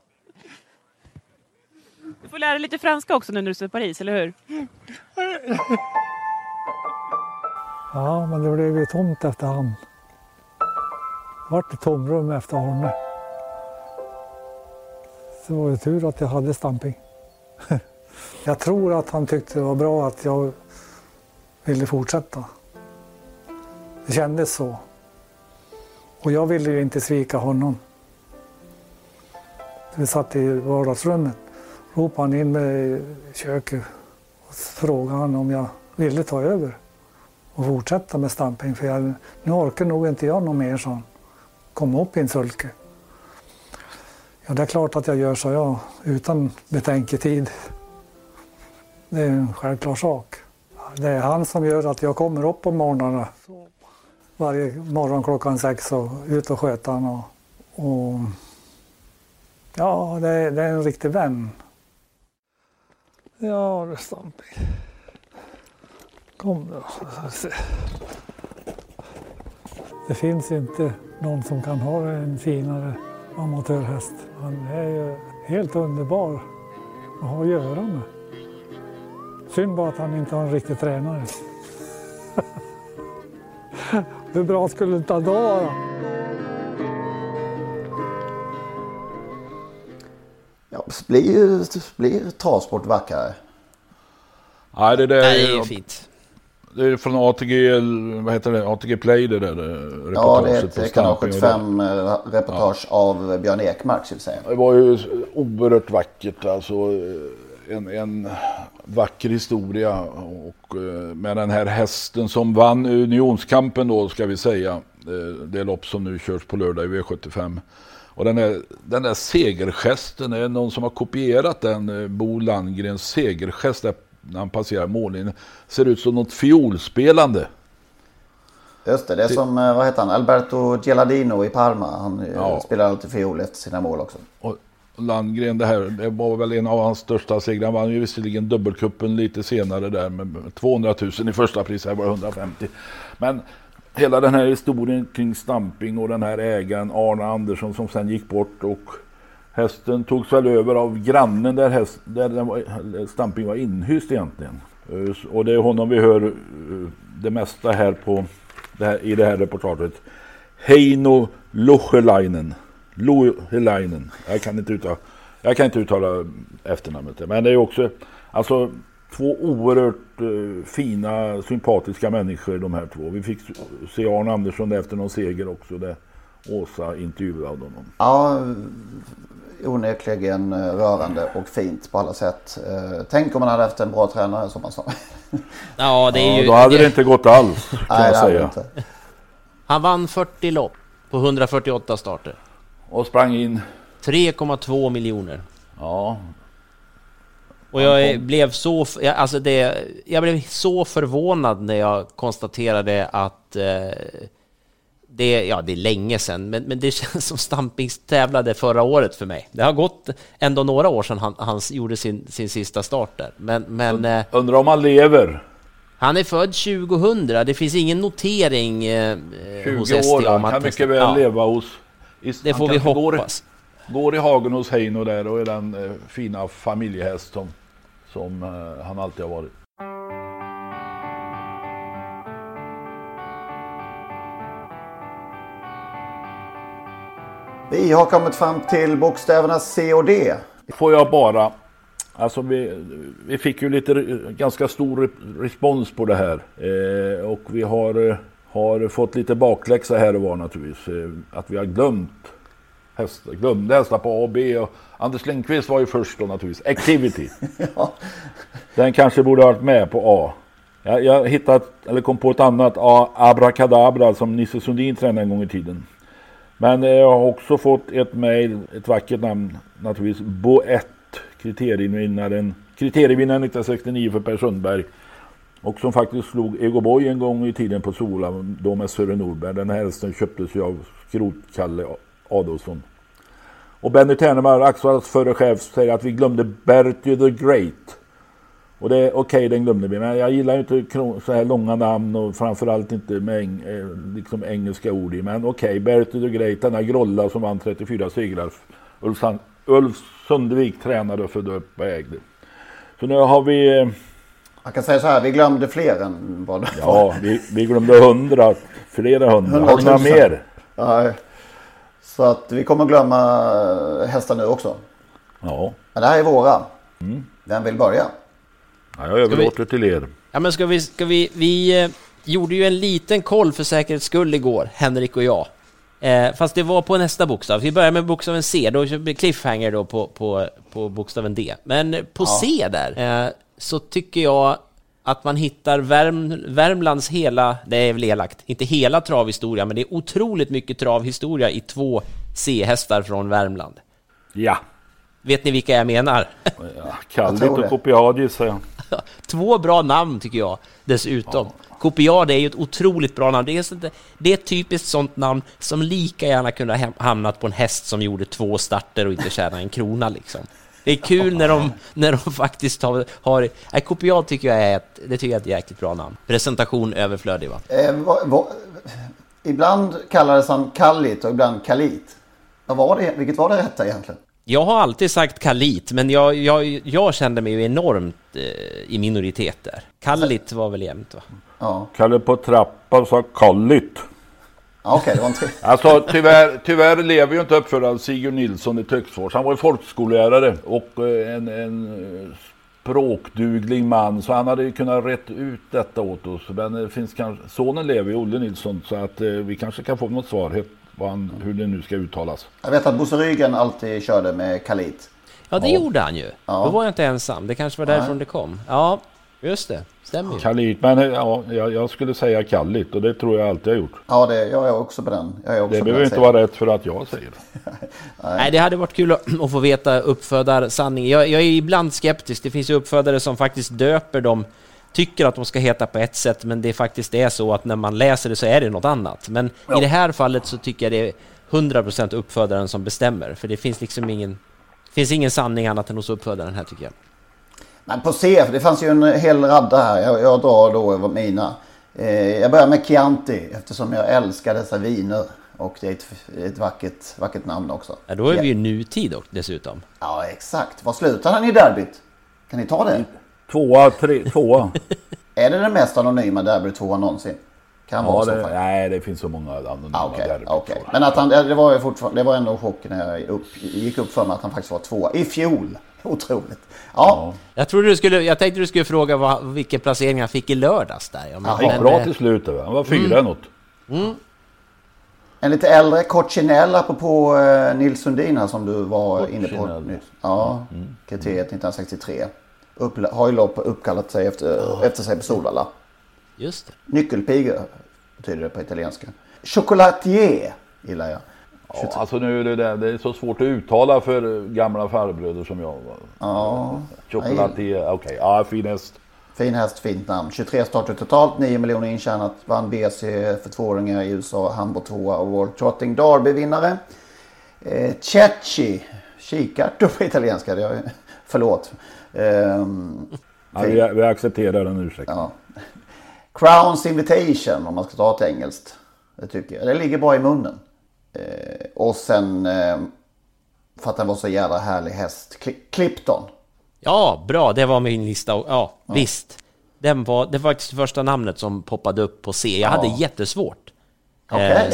Speaker 12: Du får lära dig lite franska också när du är i Paris, eller hur?
Speaker 10: Ja, men det blev ju tomt efter han. Det var ett tomrum efter Arne. Så det var ju tur att jag hade Stamping. Jag tror att han tyckte det var bra att jag ville fortsätta. Det kändes så. Och jag ville ju inte svika honom. Vi satt i vardagsrummet. Ropade han in mig i köket och frågade han om jag ville ta över och fortsätta med Stamping. För nu orkar nog inte jag någon mer, så kom upp i en sulke. Ja, det är klart att jag gör så, jag utan betänketid. Det är en självklar sak. Det är han som gör att jag kommer upp på morgnarna. Varje morgon klockan 6 och ut och sköta han. Och ja, det är en riktig vän. Ja, det är Stamping. Kom då. Det finns inte någon som kan ha en finare amatörhäst. Han är ju helt underbar att ha att göra med. Synd bara att han inte har en riktig tränare. Hur bra skulle det inte vara?
Speaker 7: Ja, blir travsport vackare?
Speaker 8: Nej, det
Speaker 9: är fint.
Speaker 8: Det är från ATG, vad heter det? ATG Play det där reportaget.
Speaker 7: Ja, det är kanal 75 reportage av Björn Ekmark, skulle säga.
Speaker 8: Det var ju oerhört vackert, alltså en vacker historia, och med den här hästen som vann unionskampen då, ska vi säga, det lopp som nu körs på lördag i V75. Och den där segergesten, är någon som har kopierat den, Bo Landgrens segergest där när han passerar mållinjen, ser ut som något fiolspelande.
Speaker 7: Just det är som, vad heter han, Alberto Gilardino i Parma. Han spelar alltid fiol efter sina mål också.
Speaker 8: Och Landgren, det var väl en av hans största segrar. Han vann ju visserligen dubbelkuppen lite senare där med 200 000 i första pris, här var 150. Men hela den här historien kring Stamping och den här ägaren Arne Andersson som sen gick bort, och hästen togs väl över av grannen där Stamping var inhyst egentligen. Och det är honom vi hör det mesta här i det här reportaget. Heino Lohelainen. Jag kan inte uttala efternamnet, men det är också alltså två oerhört fina, sympatiska människor, de här två. Vi fick se Arne Andersson efter någon seger också, där Åsa intervjuade honom.
Speaker 7: Ja, onekligen rörande och fint på alla sätt. Tänk om man hade haft en bra tränare, som man sa.
Speaker 9: Ja, det är ju,
Speaker 8: då hade det inte gått alls, kan jag säga.
Speaker 7: Inte.
Speaker 9: Han vann 40 lopp på 148 starter.
Speaker 8: Och sprang in
Speaker 9: 3,2 miljoner.
Speaker 8: Ja.
Speaker 9: Och jag blev så förvånad när jag konstaterade att det är länge sedan, men det känns som Stamping tävlade förra året för mig. Det har gått ändå några år sedan han gjorde sin sista start där. Men
Speaker 8: undrar om han lever.
Speaker 9: Han är född 2000. Det finns ingen notering
Speaker 8: 20
Speaker 9: hos ST
Speaker 8: år,
Speaker 9: om
Speaker 8: han kan mycket väl leva hos.
Speaker 9: Det får vi hoppas.
Speaker 8: Går i hagen hos Heino där och är den fina familjehäst som han alltid har varit.
Speaker 7: Vi har kommit fram till bokstäverna C och D.
Speaker 8: Får jag bara, alltså vi fick ju ganska stor respons på det här, och vi har fått lite bakläxa här och var naturligtvis, att vi har glömde hästar på A och B, och Anders Lindqvist var ju först då naturligtvis. Activity. Ja. Den kanske borde ha varit med på A. Jag kom på ett annat, Abracadabra, som Nisse Sundin tränade en gång i tiden. Men jag har också fått ett mejl, ett vackert namn naturligtvis, Boett, kriterievinnaren 1969 för Per Sundberg, och som faktiskt slog Ego Boy en gång i tiden på Sola, då med Sören Norberg. Den här hästen köptes ju av Skrotkalle Adolfsson. Och Benny Ternemar, Axvalls förre chef, säger att vi glömde Bertie the Great. Och det är okej, den glömde vi. Men jag gillar inte så här långa namn, och framförallt inte med liksom engelska ord i. Men okej, Bertie the Great, denna grolla som vann 34 segrar. Ulf Sundvik tränade och födde upp och ägde. Så nu har vi...
Speaker 7: Man kan säga så här, vi glömde fler än vad det
Speaker 8: Ja, vi glömde flera hundra. Har du några mer?
Speaker 7: Ja, så att vi kommer glömma hästar nu också.
Speaker 8: Ja.
Speaker 7: Men det här är våra. Vem vill börja?
Speaker 8: Ja, jag överlåter till er.
Speaker 9: Ja, men vi gjorde ju en liten koll för säkerhets skull igår, Henrik och jag. Fast det var på nästa bokstav. Vi börjar med bokstaven C, då blir cliffhanger då på bokstaven D. Men på C där så tycker jag att man hittar Värmlands hela, det är väl elakt, inte hela travhistoria, men det är otroligt mycket travhistoria i 2 C-hästar från Värmland.
Speaker 8: Ja.
Speaker 9: Vet ni vilka jag menar?
Speaker 8: Ja, Kallit och Kopiadi, säger jag.
Speaker 9: 2 bra namn tycker jag dessutom. Ja. Kopiadi är ju ett otroligt bra namn. Det är ett typiskt sånt namn som lika gärna kunde ha hamnat på en häst som gjorde 2 starter och inte tjänade en krona liksom. Det är kul när de faktiskt har Kopiad tycker jag är ett jäkligt bra namn. Presentation överflödig, va?
Speaker 7: Ibland kallades han Kallit och ibland Kalit. Vilket var det rätta egentligen?
Speaker 9: Jag har alltid sagt Kalit, men jag kände mig ju enormt i minoritet där. Kallit var väl jämnt, va?
Speaker 7: Ja.
Speaker 8: Kalle på trappan sa Kallit.
Speaker 7: Okej, det var inte...
Speaker 8: Alltså tyvärr lever ju inte uppförande Sigurd Nilsson i Töcksfors. Han var ju folkskollärare och en språkduglig man, så han hade ju kunnat rätt ut detta åt oss. Men det finns kanske, sonen lever ju, Olle Nilsson, så att vi kanske kan få något svar hur det nu ska uttalas.
Speaker 7: Jag vet att Bosse Rygen alltid körde med Kalit.
Speaker 9: Ja, det gjorde han ju. Ja. Då var jag inte ensam. Det kanske var därifrån det kom. Ja, just det. Stämmer ju.
Speaker 8: Kalit, men jag skulle säga Kallit, och det tror jag alltid har gjort.
Speaker 7: Ja, jag är också på den.
Speaker 8: Det behöver inte vara rätt för att jag säger det.
Speaker 9: Nej, det hade varit kul att få veta uppfödarsanningen. Jag är ibland skeptisk. Det finns ju uppfödare som faktiskt döper dem, tycker att de ska heta på ett sätt, men det faktiskt är så att när man läser det så är det något annat. Men i det här fallet så tycker jag det är 100% uppfödaren som bestämmer, för det finns liksom ingen... Finns ingen sanning annat än hos uppfödaren här tycker jag.
Speaker 7: Men på C, det fanns ju en hel radda här. Jag drar då över mina. Jag börjar med Chianti eftersom jag älskar dessa viner. Och det är ett vackert namn också.
Speaker 9: Ja, då är vi ju nutid dessutom.
Speaker 7: Ja, exakt. Vad slutar han i derbyt? Kan ni ta det?
Speaker 8: 2.
Speaker 7: Är det den mest anonyma derby 2 någonsin? Kan vara så faktiskt.
Speaker 8: Nej, det finns så många anonyma derby.
Speaker 7: Okay. Men att det var ju fortfarande, det var ändå chock när jag gick upp för mig att han faktiskt var 2 i fjol. Otroligt. Ja.
Speaker 9: Jag tänkte du skulle fråga vilken placering han fick i lördags där.
Speaker 8: Han gick bra till slut. Han var 4 något. En
Speaker 7: lite äldre Coccinella apropå Nils Sundin här som du var inne på nyss. Ja, kriteriet 1963. Har ju lopp uppkallat sig efter sig på Solvalla.
Speaker 9: Just det.
Speaker 7: Nyckelpiga betyder det på italienska. Chocolatier gillar jag.
Speaker 8: Ja, alltså nu är det är så svårt att uttala för gamla farbröder som jag.
Speaker 7: Ja.
Speaker 8: Chocolatier, okej. Ja, fin häst.
Speaker 7: Fin häst, fint namn. 23 starter totalt, 9 miljoner intjänat. Vann BC för 2-åringar i USA, Hamburg 2 och World Trotting Derby-vinnare. Cecchi, kikart på italienska, förlåt.
Speaker 8: Vi accepterar den ursäkt.
Speaker 7: Ja. Crown's Invitation om man ska ta ett engelskt. Det tycker jag. Det ligger bra i munnen. Och sen för att den var så jävla härlig häst. Clipton.
Speaker 9: Ja, bra. Det var min lista. Ja, visst. Det var faktiskt det första namnet som poppade upp på C. Jag hade jättesvårt.
Speaker 7: Okej,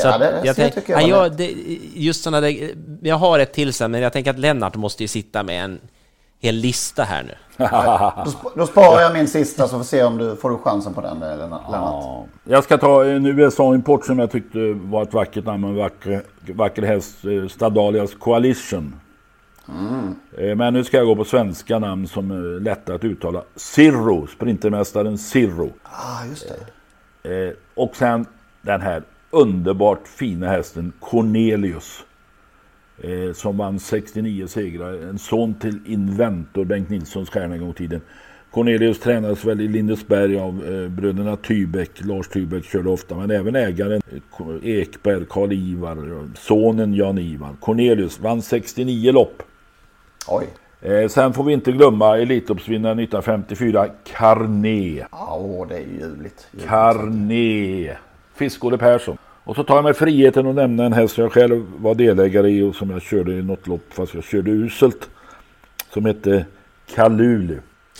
Speaker 9: just sådana där, jag har ett till sen, men jag tänker att Lennart måste ju sitta med en hel lista här nu.
Speaker 7: Då sparar jag min sista så får se om du får chansen på den eller Lennart.
Speaker 8: Jag ska ta en USA-import som jag tyckte var ett vackert namn, en vacker häst, Stadalias Coalition. Men nu ska jag gå på svenska namn som är lätta att uttala. Cirro, sprintermästaren Cirro.
Speaker 7: Just det.
Speaker 8: Och sen den här underbart fina hästen Cornelius. Som vann 69 segrar. En son till Inventor, Bengt Nilssons stjärna en gång i tiden. Cornelius tränades väl i Lindesberg av bröderna Tybeck. Lars Tybeck körde ofta, men även ägaren Ekberg, Karl Ivar, sonen Jan Ivar. Cornelius vann 69 lopp.
Speaker 7: Oj.
Speaker 8: Sen får vi inte glömma elitloppsvinnaren 1954, Carné.
Speaker 7: Det är ju ljuvligt.
Speaker 8: Carné. Fiskåle Persson. Och så tar jag mig friheten att nämna en häst som jag själv var delägare i och som jag körde i något lopp fast jag körde uselt. Som hette Kalulu.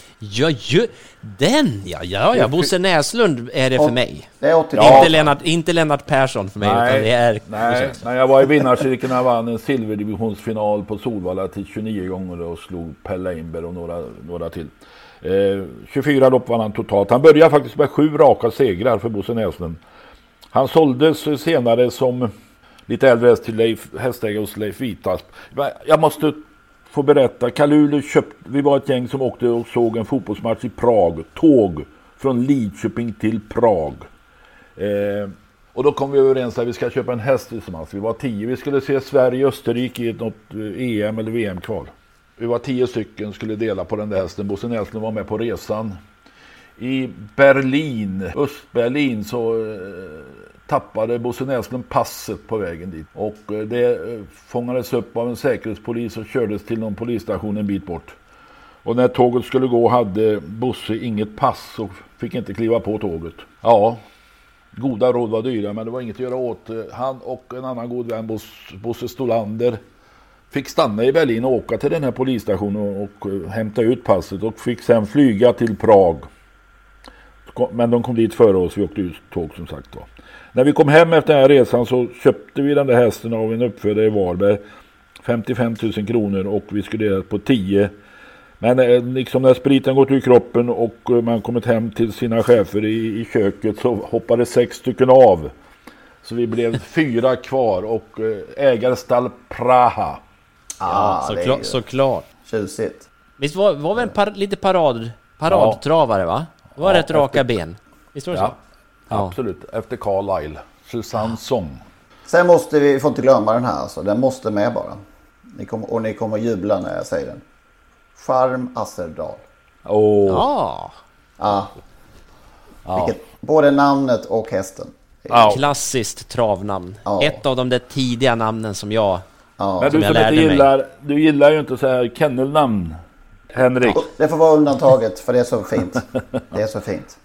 Speaker 9: Ja, Bosse Näslund är det för mig.
Speaker 7: Det är
Speaker 9: inte Lennart Persson för mig, utan det är...
Speaker 8: Nej, när jag var i vinnarcirkeln och vann en silverdivisionsfinal på Solvalla till 29 gånger och slog Pelle Einberg och några till. 24 lopp vann han totalt. Han började faktiskt med 7 raka segrar för Bosse Näslund. Han såldes senare som lite äldre häst till hästägare hos Leif Vitas. Jag måste få berätta, Kalulu vi var ett gäng som åkte och såg en fotbollsmatch i Prag. Tåg från Lidköping till Prag. Och då kom vi överens att vi ska köpa en häst tillsammans. Vi var 10. Vi skulle se Sverige-Österrike i något EM eller VM-kval. Vi var 10 stycken, skulle dela på den där hästen. Bosse Näslund var med på resan. I Berlin, Östberlin, så tappade Bosse Näslund passet på vägen dit. Och det fångades upp av en säkerhetspolis och kördes till någon polisstation en bit bort. Och när tåget skulle gå hade Bosse inget pass och fick inte kliva på tåget. Ja, goda råd var dyra, men det var inget att göra åt. Han och en annan god vän, Bosse Stolander, fick stanna i Berlin och åka till den här polisstationen och hämta ut passet och fick sen flyga till Prag. Men de kom dit före oss, vi åkte ut tåg som sagt då. När vi kom hem efter den här resan så köpte vi den där hästen av en uppfödare i Varberg. 55 000 kronor och vi skulle dela på 10. Men liksom när spriten gått ur kroppen och man kommit hem till sina chefer i köket så hoppade 6 stycken av. Så vi blev 4 kvar och ägarstall Praha.
Speaker 9: Såklart.
Speaker 7: Tjusigt.
Speaker 9: Visst var väl lite paradtravare, va? Det var rätt raka ben. Visst var det så?
Speaker 8: Ja, absolut. Efter Carlisle. Susanne Song.
Speaker 7: Sen måste vi får inte glömma den här. Alltså. Den måste med bara. Ni kommer jubla när jag säger den. Charm Asserdal. Både namnet och hästen.
Speaker 9: Klassiskt travnamn. Ett av de där tidiga namnen som jag
Speaker 7: Ja.
Speaker 8: Men du som inte gillar ju inte så här kennelnamn, Henrik.
Speaker 7: Det får vara undantaget, för det är så fint. Det är så fint.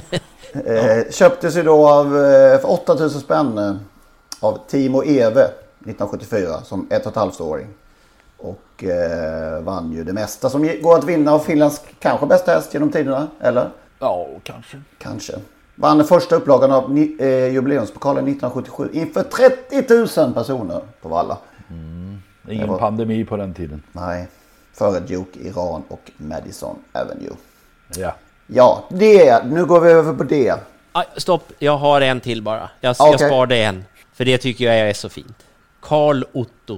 Speaker 7: Köptes ju då för 8 000 spänn av Timo Eve 1974 som 1,5-åring. Och vann ju det mesta som går att vinna av Finlands kanske bästa häst genom tiderna, eller?
Speaker 8: Ja, kanske.
Speaker 7: Vann den första upplagan av jubileumspokalen 1977 inför 30 000 personer på Valla.
Speaker 8: Ingen pandemi på den tiden.
Speaker 7: Nej, före Duke, Iran och Madison Avenue.
Speaker 8: Ja,
Speaker 7: nu går vi över på det.
Speaker 9: Stopp, jag har en till bara. Jag sparade en, för det tycker jag är så fint. Carl Otto.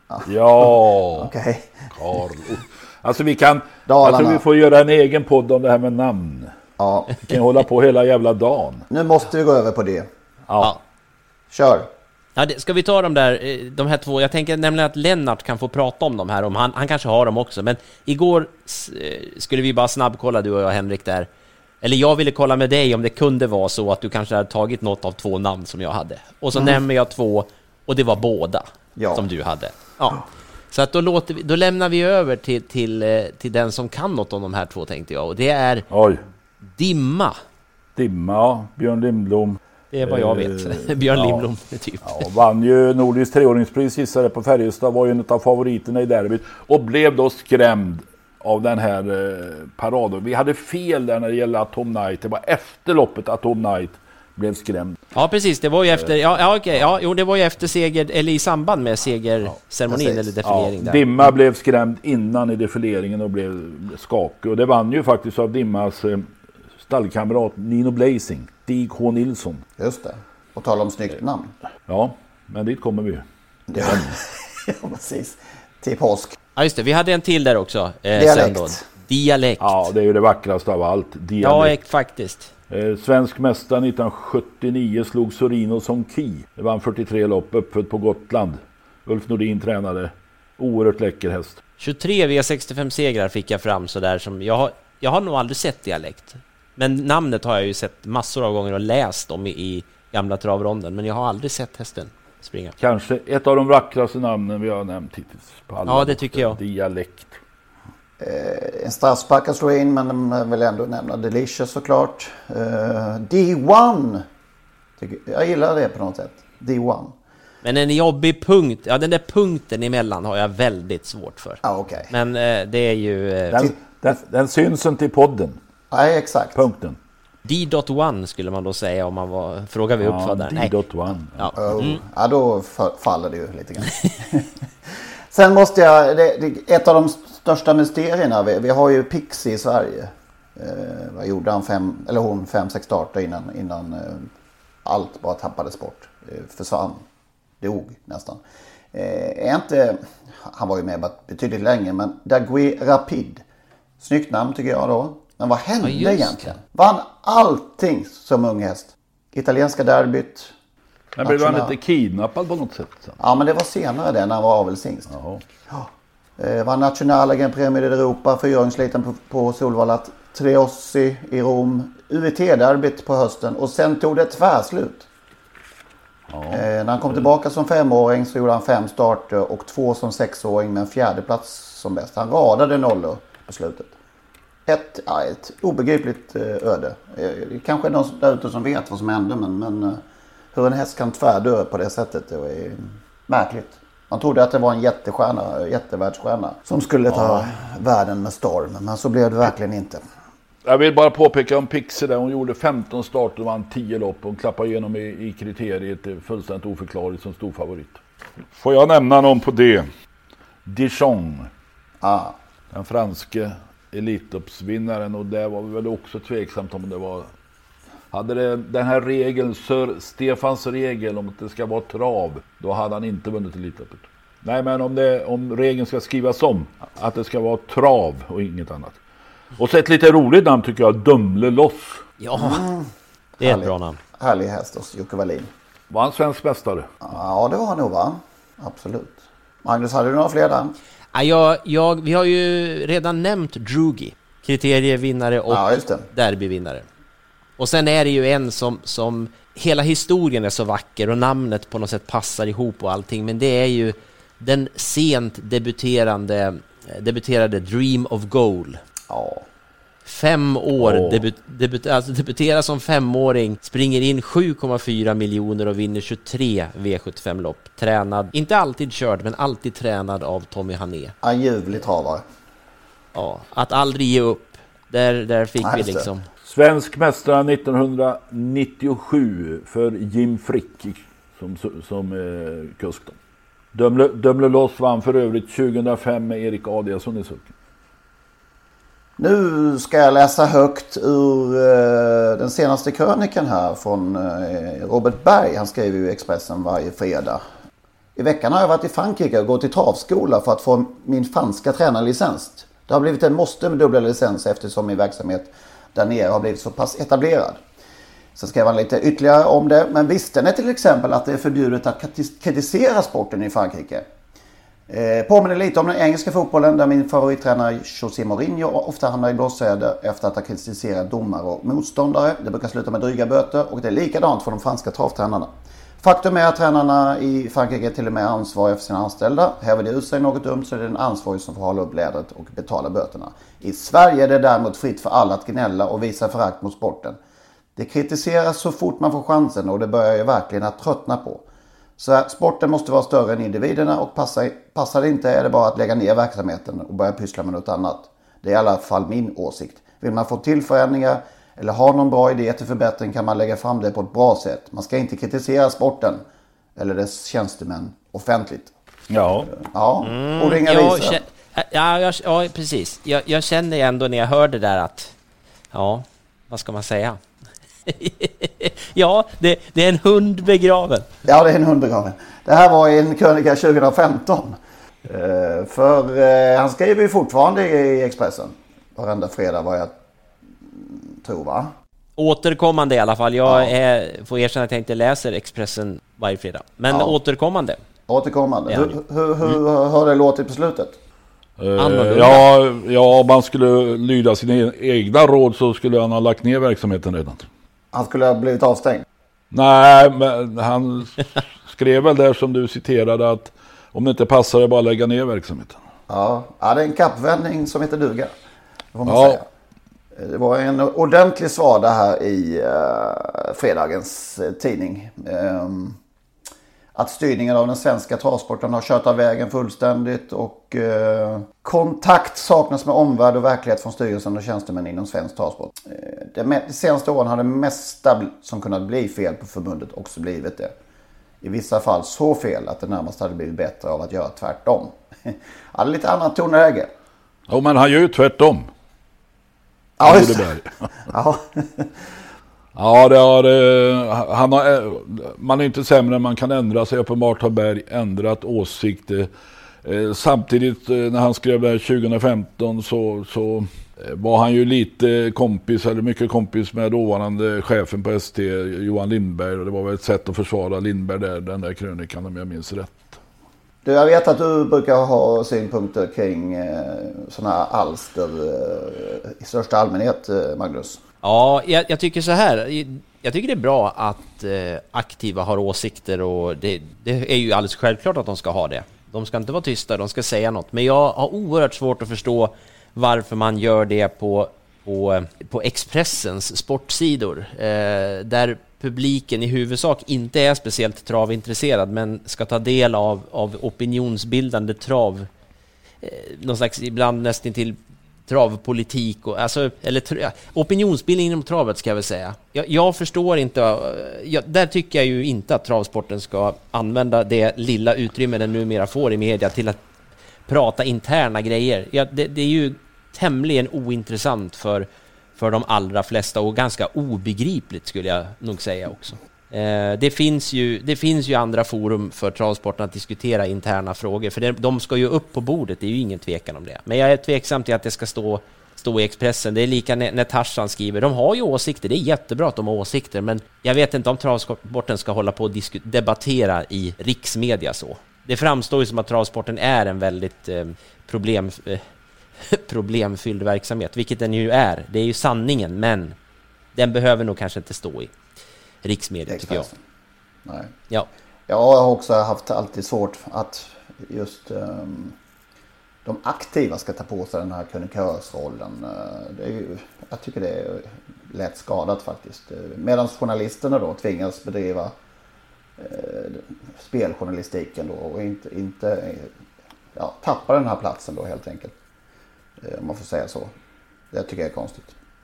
Speaker 8: Ja.
Speaker 7: Okej.
Speaker 8: Carl Otto. Alltså jag tror vi får göra en egen podd om det här med namn.
Speaker 7: Ja.
Speaker 8: Vi kan hålla på hela jävla dagen.
Speaker 7: Nu måste vi gå över på det.
Speaker 9: Ja.
Speaker 7: Kör.
Speaker 9: Ja, ska vi ta de här två? Jag tänker nämligen att Lennart kan få prata om de här. Om han kanske har dem också. Men igår skulle vi bara snabbkolla, du och jag, Henrik, där. Eller jag ville kolla med dig om det kunde vara så att du kanske hade tagit något av 2 namn som jag hade. Och så nämner jag 2 och det var båda som du hade. Ja. Så att då lämnar vi över till den som kan något om de här 2, tänkte jag. Och det är Dimma.
Speaker 8: Dimma, Björn Lindblom.
Speaker 9: Det är vad jag vet. Björn Lindblom typ.
Speaker 8: Ja, vann ju Nordiskt treåringspris gissade på Färjestad, var ju en av favoriterna i derbyt och blev då skrämd av den här paraden. Vi hade fel där när det gäller Atom Night. Det var efter loppet Atom Night blev skrämd.
Speaker 9: Ja, precis. Det var ju efter det var ju efter seger, eller i samband med segerceremonin eller defilering där.
Speaker 8: Dimma blev skrämd innan i defileringen och blev skakig, och det vann ju faktiskt av Dimmas stallkamrat Nino Blazing, Stig H. Nilsson.
Speaker 7: Just det. Och tala om snyggt namn.
Speaker 8: Ja, men dit kommer vi ju.
Speaker 7: Ja, precis. Till påsk.
Speaker 9: Ja, just det. Vi hade en till där också. Dialekt.
Speaker 8: Ja, det är ju det vackraste av allt. Dialekt.
Speaker 9: Ja, faktiskt.
Speaker 8: Svensk mästare 1979 slog Sorino som Key. Det vann 43 lopp, uppfödd på Gotland. Ulf Nordin tränade. Oerhört läcker häst. 23
Speaker 9: V65 segrar fick jag fram så där som jag har nog aldrig sett Dialekt. Men namnet har jag ju sett massor av gånger och läst om i gamla travronden, men jag har aldrig sett hästen springa.
Speaker 8: Kanske ett av de vackraste namnen vi har nämnt hittills på alla.
Speaker 9: Ja, det tycker jag.
Speaker 8: Dialekt.
Speaker 7: En straffspark att slå in, men jag vill ändå nämna Delicious såklart. D1. Jag gillar det på något sätt. D1.
Speaker 9: Men en jobbig punkt, den där punkten emellan har jag väldigt svårt för.
Speaker 7: Okay.
Speaker 9: Men det är ju...
Speaker 7: Den
Speaker 8: syns inte i podden.
Speaker 7: Nej, exakt.
Speaker 8: Punkten.
Speaker 9: D.1 skulle man då säga om man var... Frågar vi upp för där.
Speaker 8: D.1.
Speaker 7: Ja, då faller det ju lite grann. Sen måste jag... ett av de största mysterierna. Vi har ju Pixie i Sverige. Vad gjorde han? 5-6 starter innan allt bara tappades bort. Försvann. Dog nästan. Han var ju med betydligt länge, men Dagui Rapid. Snyggt namn tycker jag då. Men vad hände egentligen? Vann allting som ung häst. Italienska derbyt.
Speaker 8: Men blev han inte kidnappad på något sätt? Så?
Speaker 7: Ja, men det var senare det när han var avelshingst. Vann Nationala Grand Premio i Europa, 4-åringsliten på Solvalla, Treossi i Rom, UET-derbyt på hösten och sen tog det tvärslut. När han kom tillbaka som 5-åring så gjorde han 5 starter och 2 som 6-åring med en 4:e plats som bäst. Han radade nollor på slutet. Ett obegripligt öde. Kanske någon där ute som vet vad som hände, men hur en häst kan tvärdö på det sättet, det är märkligt. Man trodde att det var en jättevärldsstjärna som skulle ta världen med storm, men så blev det verkligen inte.
Speaker 8: Jag vill bara påpeka om Pixie där. Hon gjorde 15 starter och vann 10 lopp. Hon klappade igenom i kriteriet fullständigt oförklarligt som stor favorit. Får jag nämna någon på det? Dijon. Den franske elitloppsvinnaren, och det var väl också tveksamt om det var... Hade det den här regeln, Sir Stefans regel om att det ska vara trav, då hade han inte vunnit elitloppet. Nej, men om regeln ska skrivas om, att det ska vara trav och inget annat. Och så ett lite roligt namn tycker jag, Dumle Loss.
Speaker 9: Ja, det är ett bra namn.
Speaker 7: Härlig häst hos Jocke Wallin.
Speaker 8: Var han svensk mästare?
Speaker 7: Ja, det var han nog, va? Absolut. Magnus, hade du några fler där?
Speaker 9: Vi har ju redan nämnt Drugi, kriterievinnare och derbyvinnare. Och sen är det ju en som hela historien är så vacker och namnet på något sätt passar ihop och allting, men det är ju den sent debuterade Dream of Goal.
Speaker 7: Ja.
Speaker 9: 5 år, debuterar som 5-åring, springer in 7,4 miljoner och vinner 23 V75-lopp. Tränad, inte alltid körd, men alltid tränad av Tommy Hané.
Speaker 7: En ljuvlig travare.
Speaker 9: Ja, att aldrig ge upp. Där fick vi liksom...
Speaker 8: Svensk mästare 1997 för Jim Frick som kusk. Dömle Loss vann för övrigt 2005 med Erik Adiasson i sulken.
Speaker 7: Nu ska jag läsa högt ur den senaste krönikan här från Robert Berg. Han skriver ju Expressen varje fredag. I veckan har jag varit i Frankrike och gått i travskola för att få min franska tränarlicens. Det har blivit en måste med dubbla licens eftersom min verksamhet där nere har blivit så pass etablerad. Så skrev han lite ytterligare om det. Men visste ni till exempel att det är förbjudet att kritisera sporten i Frankrike? Påminner lite om den engelska fotbollen där min favorittränare José Mourinho ofta hamnar i blåsväder efter att ha kritiserat domare och motståndare. Det brukar sluta med dryga böter och det är likadant för de franska travtränarna. Faktum är att tränarna i Frankrike till och med är ansvariga för sina anställda. Häver det ut sig något dumt så är det den ansvarig som får hålla upp lädret och betala böterna. I Sverige är det däremot fritt för alla att gnälla och visa förakt mot sporten. Det kritiseras så fort man får chansen och det börjar jag verkligen att tröttna på. Så sporten måste vara större än individerna och passar det inte är det bara att lägga ner verksamheten och börja pyssla med något annat. Det är i alla fall min åsikt. Vill man få till förändringar eller ha någon bra idé till förbättring kan man lägga fram det på ett bra sätt. Man ska inte kritisera sporten eller dess tjänstemän offentligt.
Speaker 8: Ja.
Speaker 7: Ja, och inga visor.
Speaker 9: Ja, precis. Jag känner ändå när jag hörde det där att ja, vad ska man säga? Ja, det är en hund begraven.
Speaker 7: Ja, det är en hund begraven. Det här var en krönika 2015. För han skriver ju fortfarande i Expressen. Varenda fredag vad jag tror, va?
Speaker 9: Återkommande i alla fall. Jag får erkänna att jag inte läser Expressen varje fredag. Men återkommande.
Speaker 7: Återkommande. Hur har det låtit på slutet?
Speaker 8: Ja, om man skulle lyda sina egna råd så skulle han ha lagt ner verksamheten redan.
Speaker 7: Han skulle ha blivit avstängd?
Speaker 8: Nej, men han skrev väl där som du citerade att om det inte passar det bara lägga ner verksamheten.
Speaker 7: Ja, det är en kappvändning som heter duga. Det får man säga. Det var en ordentlig svada här i fredagens tidning. Att styrningen av den svenska travsporten har kört av vägen fullständigt och kontakt saknas med omvärld och verklighet från styrelsen och tjänstemän inom svensk travsport. De senaste åren har det mesta som kunnat bli fel på förbundet också blivit det. I vissa fall så fel att det närmast hade blivit bättre av att göra tvärtom. Ja, det är lite annat tonläge.
Speaker 8: Ja, men han gör ju tvärtom.
Speaker 7: Ja, just det. Ja.
Speaker 8: Ja, man är inte sämre än man kan ändra sig. Uppenbart har Berg ändrat åsikt. Samtidigt när han skrev det här 2015 så var han ju lite kompis, eller mycket kompis med dåvarande chefen på ST, Johan Lindberg. Och det var väl ett sätt att försvara Lindberg där, den där krönikan om jag minns rätt.
Speaker 7: Du, jag vet att du brukar ha synpunkter kring sådana här alster i största allmänhet, Magnus.
Speaker 9: Ja, jag tycker så här. Jag tycker det är bra att aktiva har åsikter och det är ju alldeles självklart att de ska ha det. De ska inte vara tysta, de ska säga något. Men jag har oerhört svårt att förstå varför man gör det på Expressens sportsidor. Där publiken i huvudsak inte är speciellt travintresserad men ska ta del av opinionsbildande trav. Någon slags ibland nästan till travpolitik och opinionsbildning inom travet ska jag väl säga. Jag förstår inte, där tycker jag ju inte att travsporten ska använda det lilla utrymme den numera får i media till att prata interna grejer. Det är ju tämligen ointressant för de allra flesta och ganska obegripligt skulle jag nog säga också. Det finns ju andra forum för travsporten att diskutera interna frågor, för de ska ju upp på bordet, det är ju ingen tvekan om det. Men jag är tveksam till att det ska stå i Expressen. Det är lika när Tarzan skriver, de har ju åsikter, det är jättebra att de har åsikter, men jag vet inte om travsporten ska hålla på och debattera i riksmedia så. Det framstår ju som att travsporten är en väldigt problemfylld verksamhet, vilket den ju är. Det är ju sanningen, men den behöver nog kanske inte stå i riksmedia tycker jag.
Speaker 7: Nej.
Speaker 9: Ja.
Speaker 7: Jag har också haft alltid svårt att just de aktiva ska ta på sig den här kronikörsrollen. Jag tycker det är lätt skadat faktiskt. Medan journalisterna då tvingas bedriva speljournalistiken då och inte tappa den här platsen då helt enkelt. Om man får säga så. Det tycker jag är konstigt.